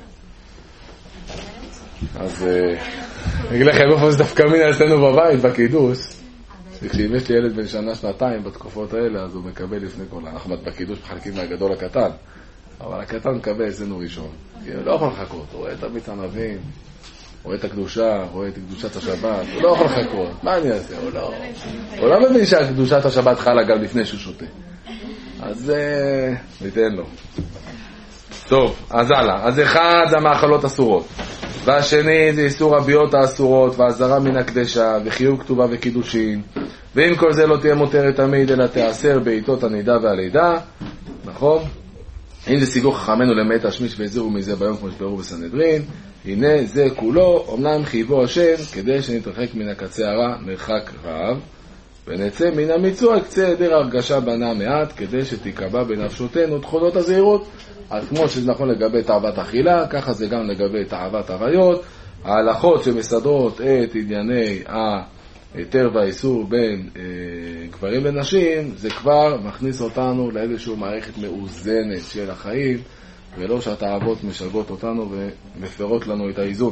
אז אני אגיד לכם איפה זה דווקא מן אצלנו בבית, בקידוש, שכשאם יש לי ילד בן שנה, שנתיים בתקופות האלה, אז הוא מקבל לפני כל אנחנו בקידוש מחלקים מהגדול לקטן, אבל הקטן מקבל אצלנו ראשון, כי הוא לא יכול לחכות, הוא רואה את המיץ ענבים, רואה את הקדושה, רואה את קדושת השבת, הוא לא יכול לחכות, מה אני אעשה? הוא לא מבין שקדושת השבת חלה גם לפני שהוא שותה, אז ניתן לו. טוב, אז הלאה. אז אחד זה המאכלות אסורות, והשני זה איסור הביאות האסורות והזרה מן הקדשה וחיוב כתובה וקידושין, ואם כל זה לא תהיה מותרת תמיד אלא תיאסר בעיתות הנידה והלידה, נכון? אם זה סיגור חכמנו למעט השמיש והזהירו מזה ביום כמו שביארו בסנהדרין, הנה זה כולו אמנם חייבו השם כדי שנתרחק מן הקצה הרע מרחק רב ונצא מן המיצוע קצה היעדר הרגשה בנה מעט כדי שתיקבע בנפשותנו תכונות הזהירות. אז כמו שזה נכון לגבי תאוות אכילה, ככה זה גם לגבי תאוות עריות. ההלכות שמסדרות את ענייני היתר והאיסור בין גברים לנשים, זה כבר מכניס אותנו לאיזושהי מערכת מאוזנת של החיים, ולא שהתאוות משלבות אותנו ומפרות לנו את האיזון.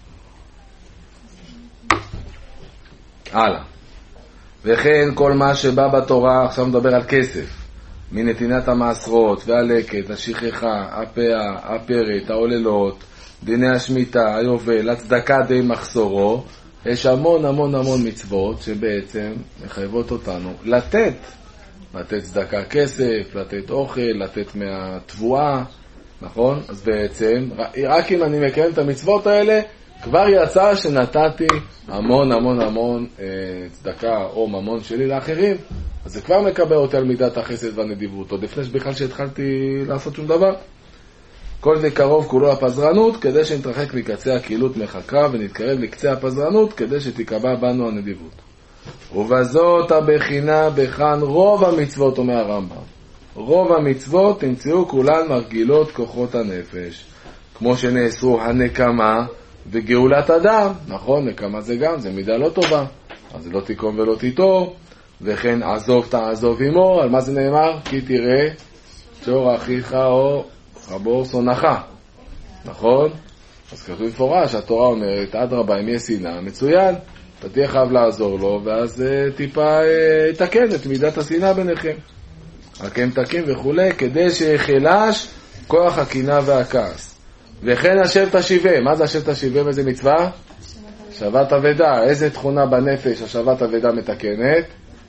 הלאה. וכן כל מה שבא בתורה, עכשיו מדבר על כסף, מנתינת המעשרות והלקט, השכחה, הפאה, הפרת, העוללות, דיני השמיטה, היובל, הצדקה די מחסורו, יש המון המון המון מצוות שבעצם מחייבות אותנו לתת צדקה כסף, לתת אוכל, לתת מהתבואה, נכון? אז בעצם, רק אם אני מקיים את המצוות האלה, כבר יצא שנתתי המון המון המון צדקה או ממון שלי לאחרים, אז זה כבר מקבל אותי על מידת החסד והנדיבות, עוד לפני בכלל שהתחלתי לעשות שום דבר. כל זה קרוב כולו הפזרנות, כדי שנתרחק מקצה הקהילות מחקרה, ונתקרב לקצה הפזרנות, כדי שתיקבע בנו הנדיבות. ובזאת הבחינה בכאן רוב המצוות, אומר הרמב"ם. רוב המצוות תמצאו כולן מרגילות כוחות הנפש, כמו שנאסרו הנקמה וגאולת אדם. נכון, נקמה זה גם, זה מידה לא טובה, אז זה לא תיקום ולא תיטור. וכן עזוב תעזוב עמו, על מה זה נאמר? כי תראה צור אחיך או חבור שונאך, נכון? אז כתוב מפורש, התורה אומרת, אדרבה, אם יש שנאה, מצוין, אתה תהיה חייב לעזור לו, ואז טיפה יתקן את מידת השנאה ביניכם. רק הם תקים וכו', כדי שיחלש כוח הקנאה והכעס. וכן השב תשיבה, מה זה השב תשיבה? איזה מצווה? שבת אבדה. איזה תכונה בנפש השבת אבדה מתקנת?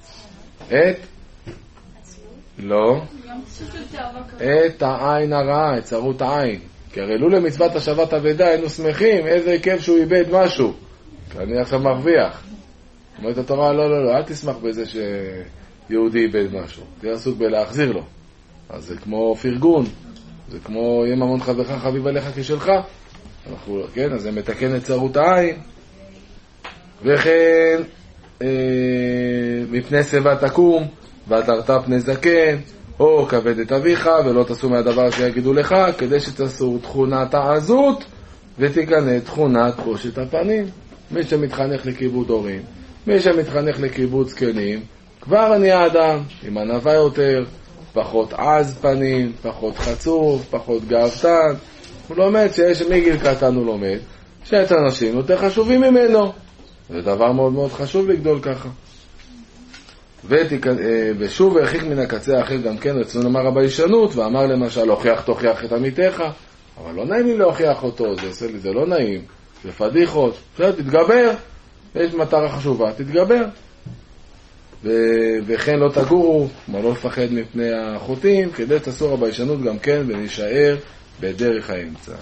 לא. את העין הרעה, את צרות העין. כי הרי לו למצוות השבת אבדה היינו שמחים, איזה כיף שהוא איבד משהו. כי אני עכשיו מרוויח. אומרת התורה, לא, אל תשמח בזה שיהודי איבד משהו. תהיה עסוק בלהחזיר לו. אז זה כמו פרגון. זה כמו יהיה ממון חברך חביב עליך כשלך. כן, אז זה מתקן את צרות העין. וכן מפני שיבה תקום והדרת פני זקן, או כבד את אביך ולא תעשו מהדבר שיגידו לך, כדי שתעשו תכונת העזות ותקנה תכונת פושט הפנים. מי שמתחנך לכיבוד הורים, מי שמתחנך לכיבוד זקנים, כבר נהיה אדם עם ענווה יותר, פחות עז פנים, פחות חצוף, פחות גאוותן, הוא לומד שיש מגיל קטן הוא לומד, שיש אנשים יותר חשובים ממנו. זה דבר מאוד מאוד חשוב לגדול ככה. ושוב הרחיק מן הקצה האחר גם כן רצון אמר הביישנות, ואמר למשל הוכיח תוכיח את עמיתך, אבל לא נעים לי להוכיח אותו, זה לא נעים, זה פדיחות, תתגבר, יש מטרה חשובה, תתגבר. וכן לא תגורו, מה לא לפחד מפני החוטאים, כדי תסור הביישנות גם כן ונשאר בדרך האמצע.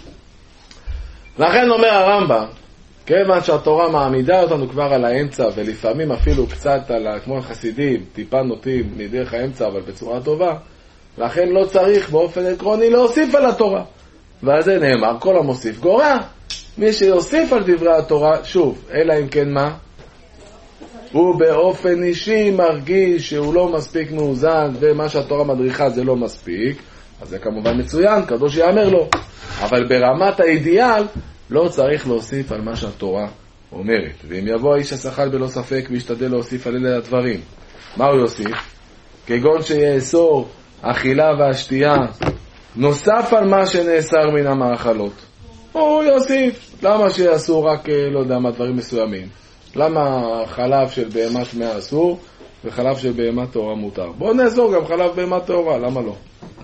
לכן אומר הרמב"ם, כיוון שהתורה מעמידה אותנו כבר על האמצע, ולפעמים אפילו קצת כמו החסידים, טיפה נוטים מדרך האמצע, אבל בצורה טובה, לכן לא צריך באופן עקרוני להוסיף על התורה. ועל זה נאמר, כל המוסיף גורע. מי שיוסיף על דברי התורה, שוב, אלא אם כן מה? הוא באופן אישי מרגיש שהוא לא מספיק מאוזן, ומה שהתורה מדריכה זה לא מספיק, אז זה כמובן מצוין, קדוש יאמר לו. אבל ברמת האידיאל, לא צריך להוסיף על מה שהתורה אומרת. ואם יבוא האיש השכל בלא ספק וישתדל להוסיף על אלה הדברים, מה הוא יוסיף? כגון שיאסור אכילה והשתייה נוסף על מה שנאסר מן המאכלות, הוא יוסיף. למה שיעשו רק לא יודע מה דברים מסוימים? למה חלב של בהמת טמאה אסור וחלב של בהמת טהורה מותר? בואו נאסור גם חלב בהמת טהורה, למה לא?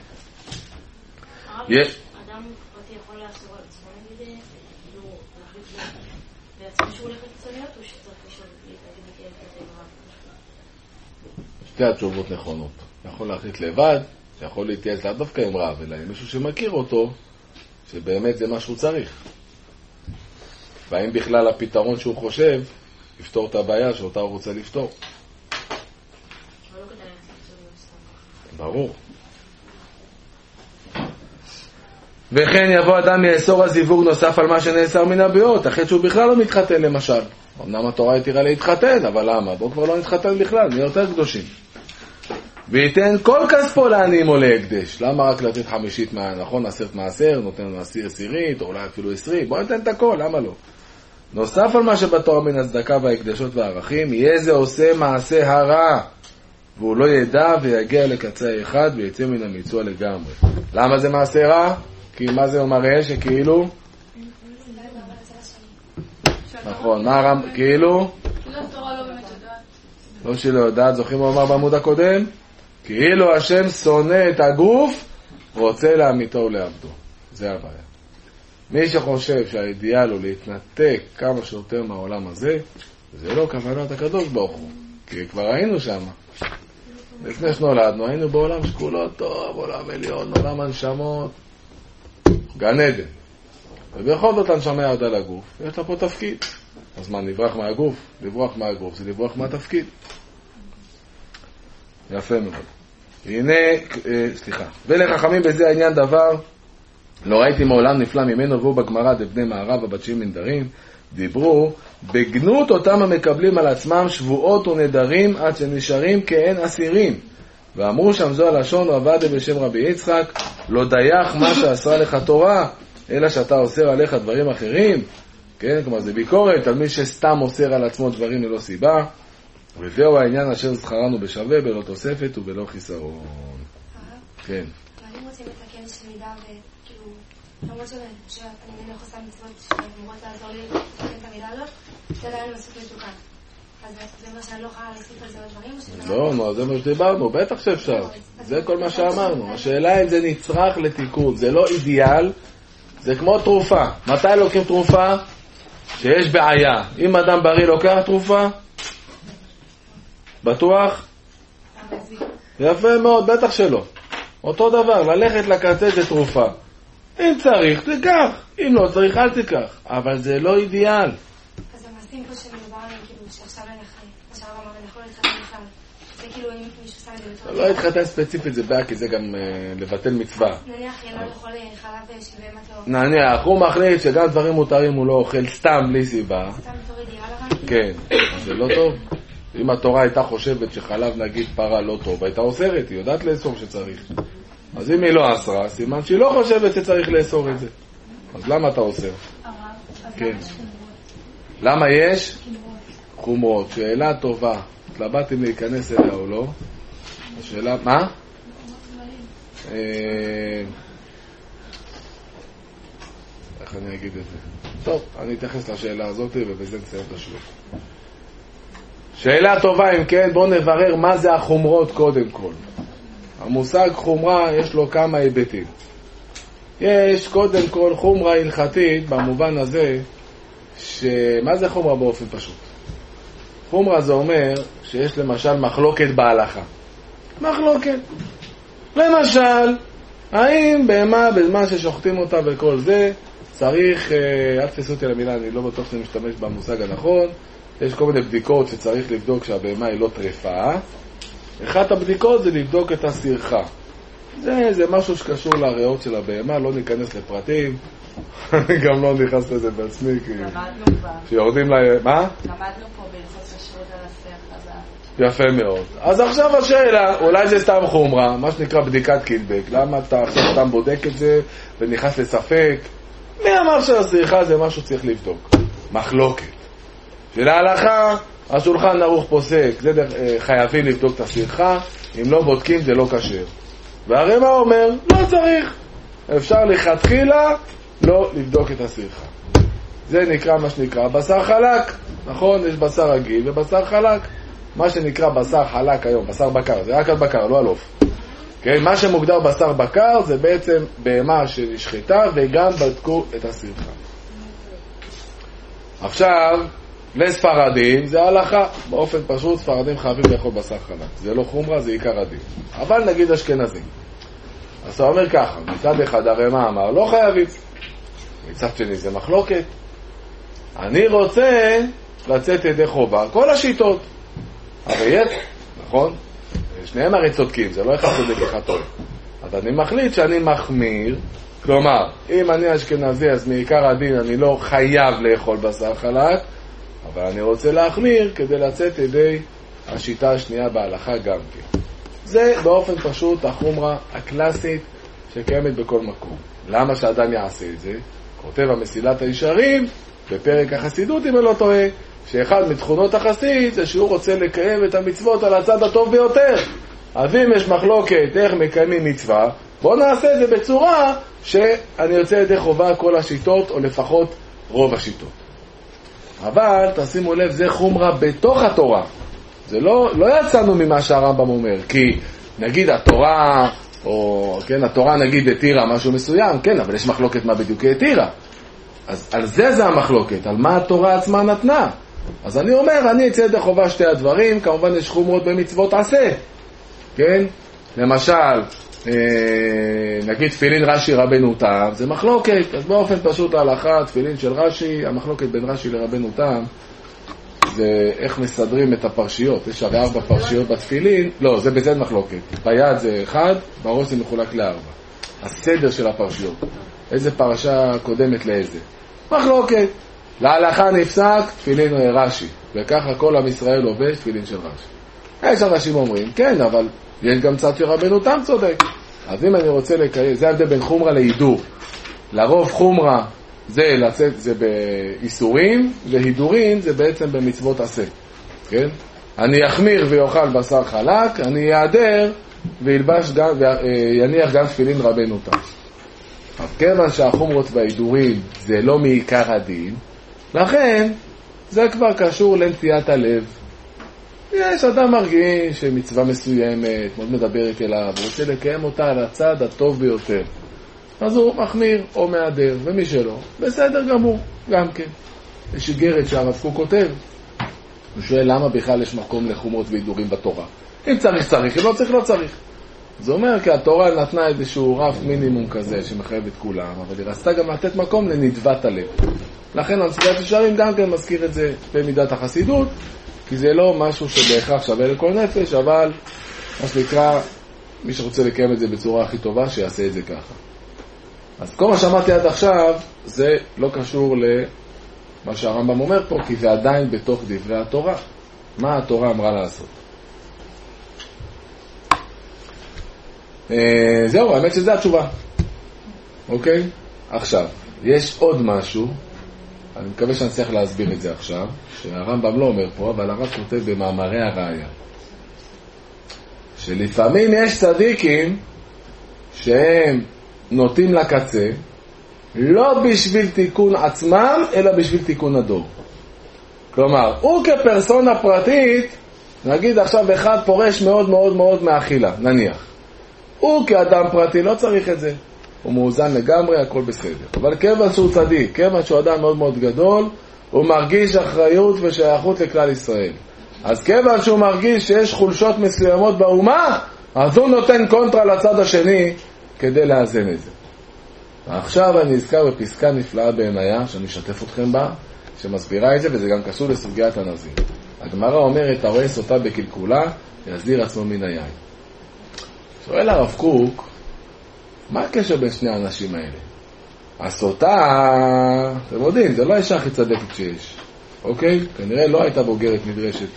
יש שתי התשובות נכונות. יכול להחליט לבד, יכול להתייעץ לאו דווקא עם רב, אלא עם מישהו שמכיר אותו, שבאמת זה מה שהוא צריך. והאם בכלל הפתרון שהוא חושב יפתור את הבעיה שאותה הוא רוצה לפתור. ברור. וכן יבוא אדם יאסור הזיווג נוסף על מה שנאסר מן הביאות, אחרי שהוא בכלל לא מתחתן למשל. אמנם התורה התירה להתחתן, אבל למה? בוא כבר לא נתחתן בכלל, נהיה יותר קדושים. וייתן כל כספו לעניים או להקדש. למה רק לתת 50 נכון, 10 מעשר, נותן לנו 10, או אולי אפילו 20, בוא ניתן את הכל, למה לא? נוסף על מה שבתורה מן הצדקה וההקדשות והערכים, יהיה זה עושה מעשה הרע, והוא לא ידע ויגיע לקצה אחד ויצא מן המצווה לגמרי. למה זה מעשה רע? כי מה זה מראה? שכאילו נכון, מה הרם? כאילו לא שלא יודעת, זוכרים הוא אמר בעמוד הקודם? כאילו השם שונא את הגוף, רוצה להמיתו ולעבדו. זה הבעיה. מי שחושב שהאידיאל הוא להתנתק כמה שיותר מהעולם הזה, זה לא כוונת הקדוש ברוך הוא, כי כבר היינו שם. לפני שנולדנו היינו בעולם שכולו טוב, עולם עליון, עולם הנשמות, גן עדן. ובכל זאת הנשמה ירדה לגוף, יש לה פה תפקיד. אז מה, נברח מהגוף? לברוח מהגוף זה לברוח מהתפקיד. יפה מאוד. הנה, ולחכמים בזה העניין דבר, לא ראיתי מעולם נפלא ממנו, והוא בגמרא דבני מערב הבתשים מנדרים, דיברו בגנות אותם המקבלים על עצמם שבועות ונדרים עד שנשארים כאין אסירים. ואמרו שם זו הלשון ועבדה בשם רבי יצחק, לא דייך מה שעשה לך תורה, אלא שאתה אוסר עליך דברים אחרים. כן, כלומר זה ביקורת על מי שסתם אוסר על עצמו דברים ללא סיבה. וזהו העניין אשר זכרנו בשווה, בלא תוספת ובלא חיסרון. כן. ואני רוצים לתקן שמידה וכאילו, למרות שאני מניח עושה מצוות שאמורות לעזור לי לתקן את המידה הזאת, זה עדיין מספיק מתוקן. אז זה אומר שאני לא יכולה להוסיף על זה עוד דברים? לא, זה מה שדיברנו, בטח שאפשר. זה כל מה שאמרנו. השאלה אם זה נצרך לתיקון, זה לא אידיאל, זה כמו תרופה. מתי לוקחים תרופה? שיש בעיה. אם אדם בריא לוקח תרופה? בטוח? יפה מאוד, בטח שלא. אותו דבר, ללכת לקצה זה תרופה. אם צריך, תיקח. אם לא צריך, אל תיקח. אבל זה לא אידיאל. אז המעשים פה שמדובר עליהם, כאילו, שעכשיו אני אחרי, מה שהרב אמר, אני יכול להתחתן בכלל. זה כאילו, אם מישהו שם את זה בתור... לא להתחתן ספציפית, זה בעיה, כי זה גם לבטל מצווה. נניח, ילד יכול חלב שבאמת לא... נניח, הוא מחליט שגם דברים מותרים הוא לא אוכל סתם בלי סיבה. סתם בתור אידיאל אבל? כן, זה לא טוב. אם התורה הייתה חושבת שחלב נגיד פרה לא טוב, הייתה אוסרת, היא יודעת לאסור שצריך. אז אם היא לא אסרה, סימן שהיא לא חושבת שצריך לאסור את זה. אז למה אתה אוסר? כן. למה יש? חומרות. שאלה טובה. התלבטתם להיכנס אליה או לא? השאלה, מה? איך אני אגיד את זה? טוב, אני אתייחס לשאלה הזאת ובזה נסיים את השיעור. שאלה טובה, אם כן, בואו נברר מה זה החומרות קודם כל. המושג חומרה יש לו כמה היבטים. יש קודם כל חומרה הלכתית במובן הזה מה זה חומרה באופן פשוט? חומרה זה אומר שיש למשל מחלוקת בהלכה. מחלוקת. למשל, האם בהמה בזמן ששוחטים אותה וכל זה צריך, אל תפסו אותי למילה, אני לא בטוח שאני משתמש במושג הנכון, יש כל מיני בדיקות שצריך לבדוק שהבהמה היא לא טרפה. אחת הבדיקות זה לבדוק את הסרחה. זה משהו שקשור לריאות של הבהמה, לא ניכנס לפרטים. אני גם לא נכנס לזה בעצמי, כי שיורדים לה... מה? למדנו פה בהלכות כשרות על השכל. יפה מאוד. אז עכשיו השאלה, אולי זה סתם חומרה, מה שנקרא בדיקת קידבק. למה אתה עכשיו סתם בודק את זה ונכנס לספק? מי אמר שהסריחה זה משהו צריך לבדוק? מחלוקת. שלהלכה, השולחן ערוך פוסק, זה חייבים לבדוק את הסריחה, אם לא בודקים זה לא כשר. והרי מה אומר? לא צריך. אפשר לכתחילה לא לבדוק את הסריחה. זה נקרא מה שנקרא בשר חלק. נכון? יש בשר רגיל ובשר חלק. מה שנקרא בשר חלק היום, בשר בקר, זה רק על בקר, לא על עוף. כן? מה שמוגדר בשר בקר זה בעצם בהמה שנשחטה וגם בדקו את הסריחה. עכשיו, לספרדים זה הלכה. באופן פשוט ספרדים חייבים לאכול בשר חלק. זה לא חומרה, זה עיקר הדין. אבל נגיד אשכנזים. אז הוא אומר ככה, מצד אחד הרי מה אמר? לא חייבים. מצד שני זה מחלוקת. אני רוצה לצאת ידי חובה, כל השיטות. הרי יש, נכון? שניהם הרי צודקים, זה לא אחד צודק אחד טוב. אז אני מחליט שאני מחמיר, כלומר, אם אני אשכנזי אז מעיקר הדין אני לא חייב לאכול בשר חלק, אבל אני רוצה להחמיר כדי לצאת ידי השיטה השנייה בהלכה גם כן. זה באופן פשוט החומרה הקלאסית שקיימת בכל מקום. למה שאדם יעשה את זה? כותב המסילת הישרים בפרק החסידות, אם אני לא טועה, שאחד מתכונות החסיד זה שהוא רוצה לקיים את המצוות על הצד הטוב ביותר. אז אם יש מחלוקת איך מקיימים מצווה, בואו נעשה את זה בצורה שאני יוצא ידי חובה כל השיטות, או לפחות רוב השיטות. אבל תשימו לב, זה חומרה בתוך התורה. זה לא יצאנו ממה שהרמב"ם אומר, כי נגיד התורה, או כן, התורה נגיד התירה משהו מסוים, כן, אבל יש מחלוקת מה בדיוק התירה. אז על זה המחלוקת, על מה התורה עצמה נתנה. אז אני אומר, אני אצא ידי חובה שתי הדברים, כמובן יש חומרות במצוות עשה, כן? למשל, נגיד תפילין רש"י רבנו תם, זה מחלוקת, אז באופן פשוט ההלכה, תפילין של רש"י, המחלוקת בין רש"י לרבנו תם, זה איך מסדרים את הפרשיות. יש הרי 4 פרשיות בתפילין, לא, זה בזה מחלוקת. ביד זה 1, בראש זה מחולק ל4. הסדר של הפרשיות. איזה פרשה קודמת לאיזה. מחלוקת. להלכה נפסק, תפילין רש"י. וככה כל עם ישראל עובד תפילין של רש"י. יש אנשים אומרים, כן, אבל יש גם צד שרבנו תם צודק. אז אם אני רוצה לקיים, זה ההבדל בין חומרה להידור. לרוב חומרה זה לצאת, זה באיסורים, והידורים זה בעצם במצוות עשה. כן? אני אחמיר ויאכל בשר חלק, אני יעדר וילבש גם, ויניח גם תפילין רבנו תם. אז כיוון שהחומרות וההידורים זה לא מעיקר הדין, לכן זה כבר קשור לנטיית הלב. יש אדם מרגיש שמצווה מסוימת, מאוד מדברת אליו, רוצה לקיים אותה על הצד הטוב ביותר. אז הוא מחמיר או מעדר, ומי שלא, בסדר גמור, גם כן. יש איגרת שהרב קוק כותב, הוא שואל למה בכלל יש מקום לחומרות והידורים בתורה. אם צריך צריך, אם לא צריך לא צריך. זה אומר כי התורה נתנה איזשהו רף מינימום כזה שמחייב את כולם, אבל היא רצתה גם לתת מקום לנדבת הלב. לכן המסילת ישרים גם כן מזכיר את זה במידת החסידות, כי זה לא משהו שבהכרח שווה לכל נפש, אבל מה שנקרא, מי שרוצה לקיים את זה בצורה הכי טובה, שיעשה את זה ככה. אז כל מה שאמרתי עד עכשיו, זה לא קשור למה שהרמב"ם אומר פה, כי זה עדיין בתוך דברי התורה. מה התורה אמרה לעשות? זהו, האמת שזה התשובה. אוקיי? עכשיו, יש עוד משהו, אני מקווה שאני צריך להסביר את זה עכשיו, שהרמב"ם לא אומר פה, אבל הרב כותב במאמרי הראיה, שלפעמים יש צדיקים שהם נוטים לקצה, לא בשביל תיקון עצמם, אלא בשביל תיקון הדור. כלומר, הוא כפרסונה פרטית, נגיד עכשיו אחד פורש מאוד מאוד מאוד מהאכילה, נניח. הוא כאדם פרטי לא צריך את זה. הוא מאוזן לגמרי, הכל בסדר. אבל כיוון שהוא צדיק, כיוון שהוא אדם מאוד מאוד גדול, הוא מרגיש אחריות ושייכות לכלל ישראל. אז כיוון שהוא מרגיש שיש חולשות מסוימות באומה, אז הוא נותן קונטרה לצד השני כדי לאזן את זה. עכשיו אני אזכר בפסקה נפלאה בעינייה, שאני אשתף אתכם בה, שמסבירה את זה, וזה גם קשור לסוגיית הנזיר. הגמרא אומרת, הרואה סוטה בקלקולה, יסדיר עצמו מן היין. שואל הרב קוק, מה הקשר בין שני האנשים האלה? הסוטה, אתם יודעים, זה לא האישה הכי צדקת שיש. אוקיי? כנראה לא הייתה בוגרת מדרשת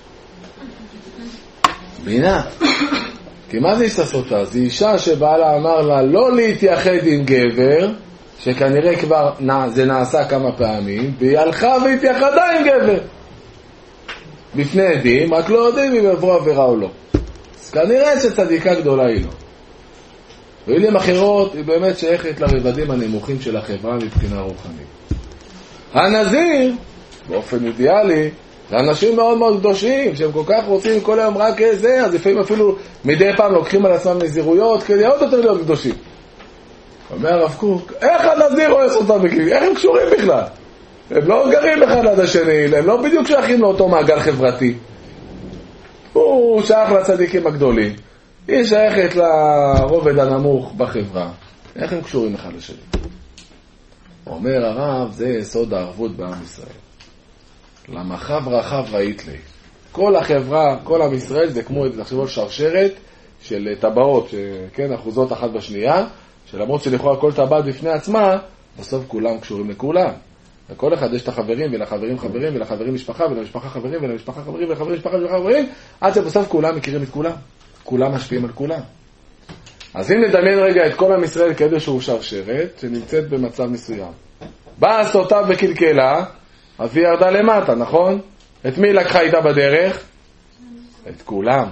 בינה. כי מה זה אישה סוטה? זו אישה שבעלה אמר לה לא להתייחד עם גבר, שכנראה כבר זה נעשה כמה פעמים, והיא הלכה והתייחדה עם גבר. בפני עדים, רק לא יודעים אם עברו עבירה או לא. אז כנראה שצדיקה גדולה היא לא. ואילים אחרות היא באמת שייכת לרבדים הנמוכים של החברה מבחינה רוחנית. הנזיר, באופן אידיאלי, זה אנשים מאוד מאוד קדושים, שהם כל כך רוצים כל היום רק זה, אז לפעמים אפילו מדי פעם לוקחים על עצמם נזירויות כדי עוד יותר להיות קדושים. אומר הרב קוק, איך הנזיר רואה סוטה בקלקולה? איך הם קשורים בכלל? הם לא גרים אחד עד השני, הם לא בדיוק שייכים לאותו מעגל חברתי. הוא שייך לצדיקים הגדולים, היא שייכת לרובד הנמוך בחברה. איך הם קשורים אחד לשני? אומר הרב, זה יסוד הערבות בעם ישראל. למה חברה חברה היטלי. כל החברה, כל עם ישראל זה כמו, תחשבו, שרשרת של טבעות, כן, אחוזות אחת בשנייה, שלמרות שלכאורה כל טבעת בפני עצמה, בסוף כולם קשורים לכולם. לכל אחד יש את החברים, ולחברים חברים, ולחברים משפחה, ולמשפחה חברים, ולמשפחה חברים, ולחברים משפחה וחברים, עד שבסוף כולם מכירים את כולם. כולם משפיעים על כולם. אז אם נדמיין רגע את כל עם ישראל כאיזשהו שרשרת, שנמצאת במצב מסוים. באה הסוטה וקלקלה, אז היא ירדה למטה, נכון? את מי לקחה איתה בדרך? את כולם.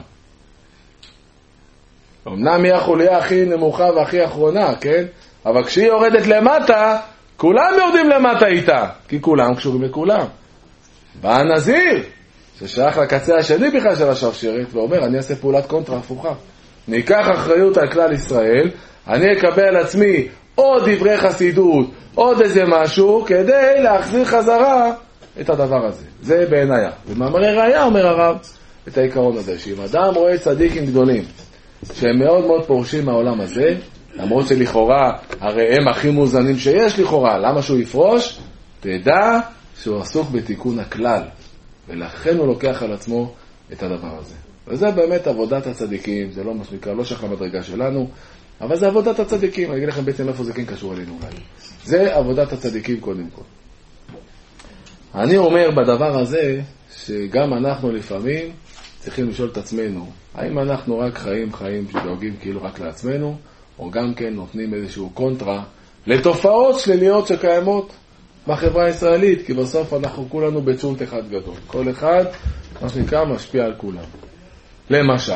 אמנם היא החוליה הכי נמוכה והכי אחרונה, כן? אבל כשהיא יורדת למטה, כולם יורדים למטה איתה, כי כולם קשורים לכולם. בא הנזיר, ששייך לקצה השני בכלל של השרשרת, ואומר, אני אעשה פעולת קונטרה הפוכה. ניקח אחריות על כלל ישראל, אני אקבל על עצמי עוד דברי חסידות, עוד איזה משהו, כדי להחזיר חזרה את הדבר הזה. זה בעינייה. ומאמרי ראיה אומר הרב את העיקרון הזה, שאם אדם רואה צדיקים גדולים, שהם מאוד מאוד פורשים מהעולם הזה, למרות שלכאורה, הרי הם הכי מוזנים שיש לכאורה, למה שהוא יפרוש? תדע שהוא עסוק בתיקון הכלל, ולכן הוא לוקח על עצמו את הדבר הזה. וזה באמת עבודת הצדיקים, זה לא מה שנקרא, לא שייך למדרגה שלנו, אבל זה עבודת הצדיקים. אני אגיד לכם בעצם איפה זה כן קשור אלינו אולי. זה עבודת הצדיקים קודם כל. אני אומר בדבר הזה, שגם אנחנו לפעמים צריכים לשאול את עצמנו, האם אנחנו רק חיים שדואגים כאילו רק לעצמנו, או גם כן נותנים איזשהו קונטרה לתופעות שליליות שקיימות בחברה הישראלית, כי בסוף אנחנו כולנו בצ'ונט אחד גדול. כל אחד, מה שנקרא, משפיע על כולם. למשל,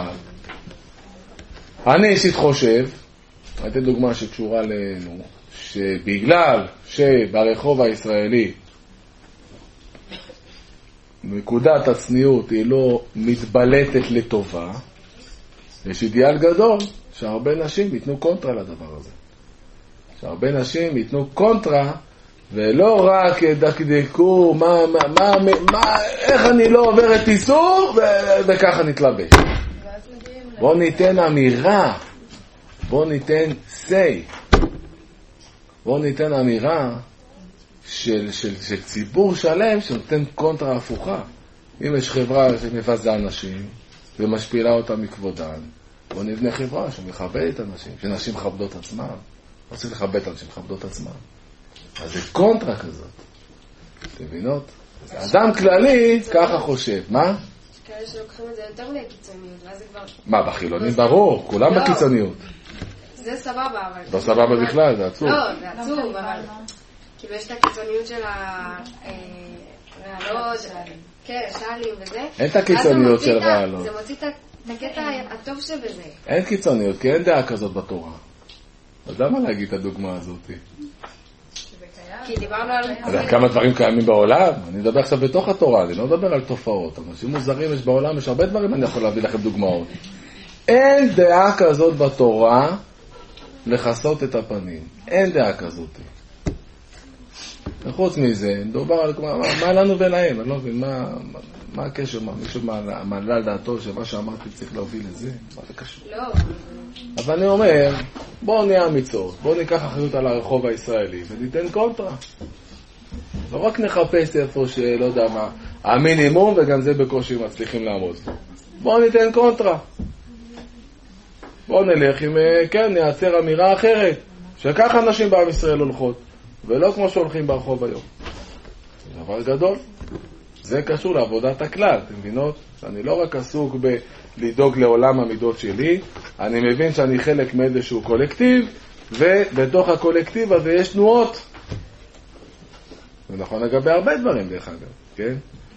אני אישית חושב, הייתי דוגמה שקשורה לנו, שבגלל שברחוב הישראלי נקודת הצניעות היא לא מתבלטת לטובה, יש אידיאל גדול שהרבה נשים ייתנו קונטרה לדבר הזה. שהרבה נשים ייתנו קונטרה, ולא רק ידקדקו איך אני לא עוברת איסור, וככה נתלבש. בוא ניתן אמירה, בוא ניתן בוא ניתן אמירה של ציבור שלם שנותן קונטרה הפוכה. אם יש חברה שמבזה אנשים ומשפילה אותם מכבודן, בוא נבנה חברה שמכבדת אנשים, שנשים מכבדות עצמם. לא צריך לכבד אנשים מכבדות עצמם. אז זה קונטרה כזאת. אתם מבינות? אדם כללי ככה חושב. מה? יש כאלה שלוקחים את זה יותר מקיצוניות, ואז זה כבר... מה, בחילונים? ברור, כולם בקיצוניות. זה סבבה, אבל... לא סבבה בכלל, זה עצוב. לא, זה עצוב, אבל... כאילו יש את הקיצוניות של הרעלות, כן, שלים וזה. אין את הקיצוניות של רעלות. זה מוציא את הקטע הטוב שבזה. אין קיצוניות, כי אין דעה כזאת בתורה. אז למה להגיד את הדוגמה הזאת? כי דיברנו על... כמה דברים קיימים בעולם? אני מדבר עכשיו בתוך התורה, אני לא מדבר על תופעות. אנשים מוזרים יש בעולם, יש הרבה דברים, אני יכול להביא לכם דוגמאות. אין דעה כזאת בתורה לחסות את הפנים. אין דעה כזאת. וחוץ מזה, מדובר על מה לנו ולהם, אני לא מבין, מה הקשר, מישהו מעלה על דעתו שמה שאמרתי צריך להוביל לזה, מה זה קשור? לא. אבל אני אומר, בואו נהיה אמיצות, בואו ניקח אחריות על הרחוב הישראלי וניתן קונטרה. לא רק נחפש איפה שלא יודע מה, המינימום וגם זה בקושי מצליחים לעמוד. בואו ניתן קונטרה. בואו נלך עם, כן, נייצר אמירה אחרת, שככה אנשים בעם ישראל הולכות, ולא כמו שהולכים ברחוב היום. זה דבר גדול. זה קשור לעבודת הכלל, אתם מבינות? אני לא רק עסוק לדאוג לעולם המידות שלי, אני מבין שאני חלק מאיזשהו קולקטיב, ובתוך הקולקטיב הזה יש תנועות. זה נכון לגבי הרבה דברים דרך אגב, כן?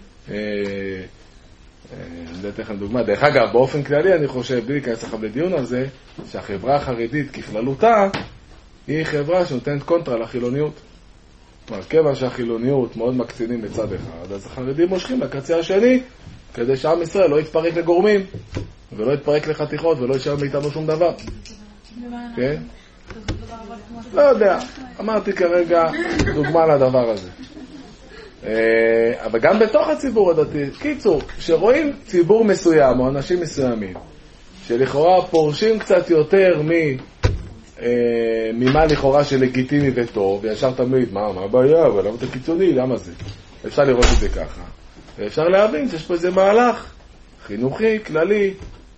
אני אתן לכם דוגמה. דרך אגב, באופן כללי אני חושב, בלי להיכנס לכם לדיון על זה, שהחברה החרדית ככללותה, היא חברה שנותנת קונטרה לחילוניות. כלומר, כיוון שהחילוניות מאוד מקצינים בצד אחד, אז החרדים מושכים לקצה השני, כדי שעם ישראל לא יתפרק לגורמים, ולא יתפרק לחתיכות, ולא יישאר מאיתנו שום דבר. כן? לא יודע, אמרתי כרגע דוגמה לדבר הזה. אבל גם בתוך הציבור הדתי, קיצור, שרואים ציבור מסוים, או אנשים מסוימים, שלכאורה פורשים קצת יותר ממה לכאורה שלגיטימי וטוב, וישר תמיד, מה הבעיה, אבל למה אתה קיצוני, למה זה? אפשר לראות את זה ככה. ואפשר להבין שיש פה איזה מהלך חינוכי, כללי,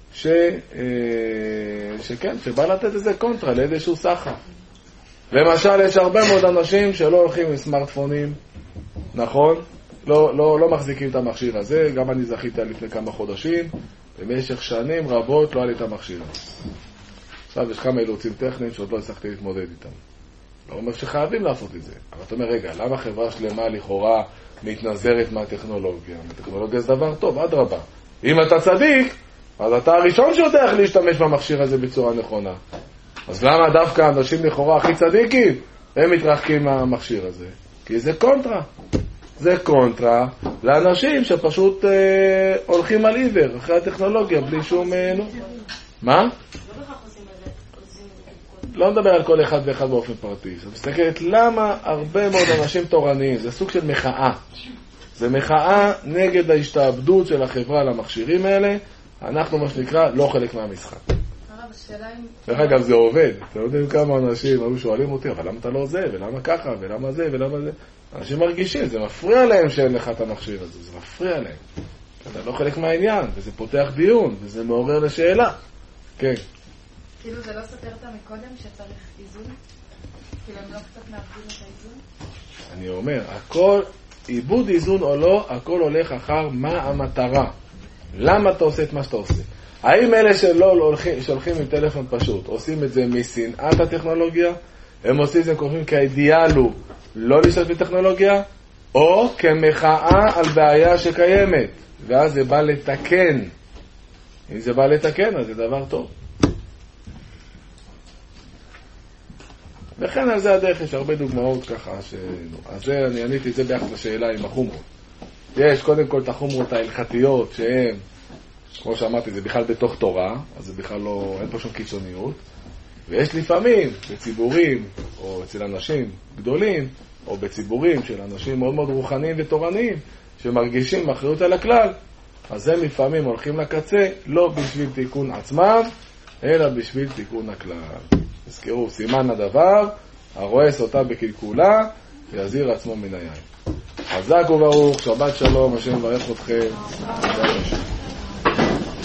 שכן, שבא לתת איזה קונטרה לאיזשהו סחר. למשל, יש הרבה מאוד אנשים שלא הולכים עם סמארטפונים, נכון? לא מחזיקים את המכשיר הזה, גם אני זכיתי לפני כמה חודשים, במשך שנים רבות לא היה לי את המכשיר הזה. עכשיו יש כמה אילוצים טכניים שעוד לא הצלחתי להתמודד איתם. לא אומר שחייבים לעשות את זה. אבל אתה אומר, רגע, למה חברה שלמה לכאורה מתנזרת מהטכנולוגיה? הטכנולוגיה זה דבר טוב, אדרבה. אם אתה צדיק, אז אתה הראשון שיודע איך להשתמש במכשיר הזה בצורה נכונה. אז למה דווקא אנשים לכאורה הכי צדיקים, הם מתרחקים מהמכשיר הזה? כי זה קונטרה. זה קונטרה לאנשים שפשוט הולכים על עיוור אחרי הטכנולוגיה בלי שום... מה? לא מדבר על כל אחד ואחד באופן פרטי. זאת מסתכלת למה הרבה מאוד אנשים תורניים, זה סוג של מחאה. זה מחאה נגד ההשתעבדות של החברה למכשירים האלה. אנחנו מה שנקרא לא חלק מהמשחק. דרך אגב זה עובד. אתם יודעים כמה אנשים היו שואלים אותי, אבל למה אתה לא זה, ולמה ככה, ולמה זה, ולמה זה. אנשים מרגישים, זה מפריע להם שאין לך את המכשיר הזה, זה מפריע להם. אתה לא חלק מהעניין, וזה פותח דיון, וזה מעורר לשאלה. כן. כאילו זה לא סותר אותה מקודם שצריך איזון? כאילו הם לא קצת מאבדים את האיזון? אני אומר, הכל, איבוד איזון או לא, הכל הולך אחר מה המטרה. למה אתה עושה את מה שאתה עושה? האם אלה שהולכים עם טלפון פשוט, עושים את זה משנאת הטכנולוגיה? הם עושים את זה, קוראים כאידיאל הוא לא להשתמש בטכנולוגיה? או כמחאה על בעיה שקיימת? ואז זה בא לתקן. אם זה בא לתקן, אז זה דבר טוב. וכן על זה הדרך, יש הרבה דוגמאות ככה, אז זה, אני עניתי את זה ביחד לשאלה עם החומרות. יש קודם כל את החומרות ההלכתיות, שהן, כמו שאמרתי, זה בכלל בתוך תורה, אז זה בכלל לא, אין פה שום קיצוניות. ויש לפעמים בציבורים, או אצל אנשים גדולים, או בציבורים של אנשים מאוד מאוד רוחניים ותורניים, שמרגישים אחריות על הכלל, אז הם לפעמים הולכים לקצה, לא בשביל תיקון עצמם, אלא בשביל תיקון הכלל. תזכרו, סימן הדבר, הרואה סוטה בקלקולה, יזהיר עצמו מן היין. חזק וברוך, שבת שלום, השם מברך אתכם.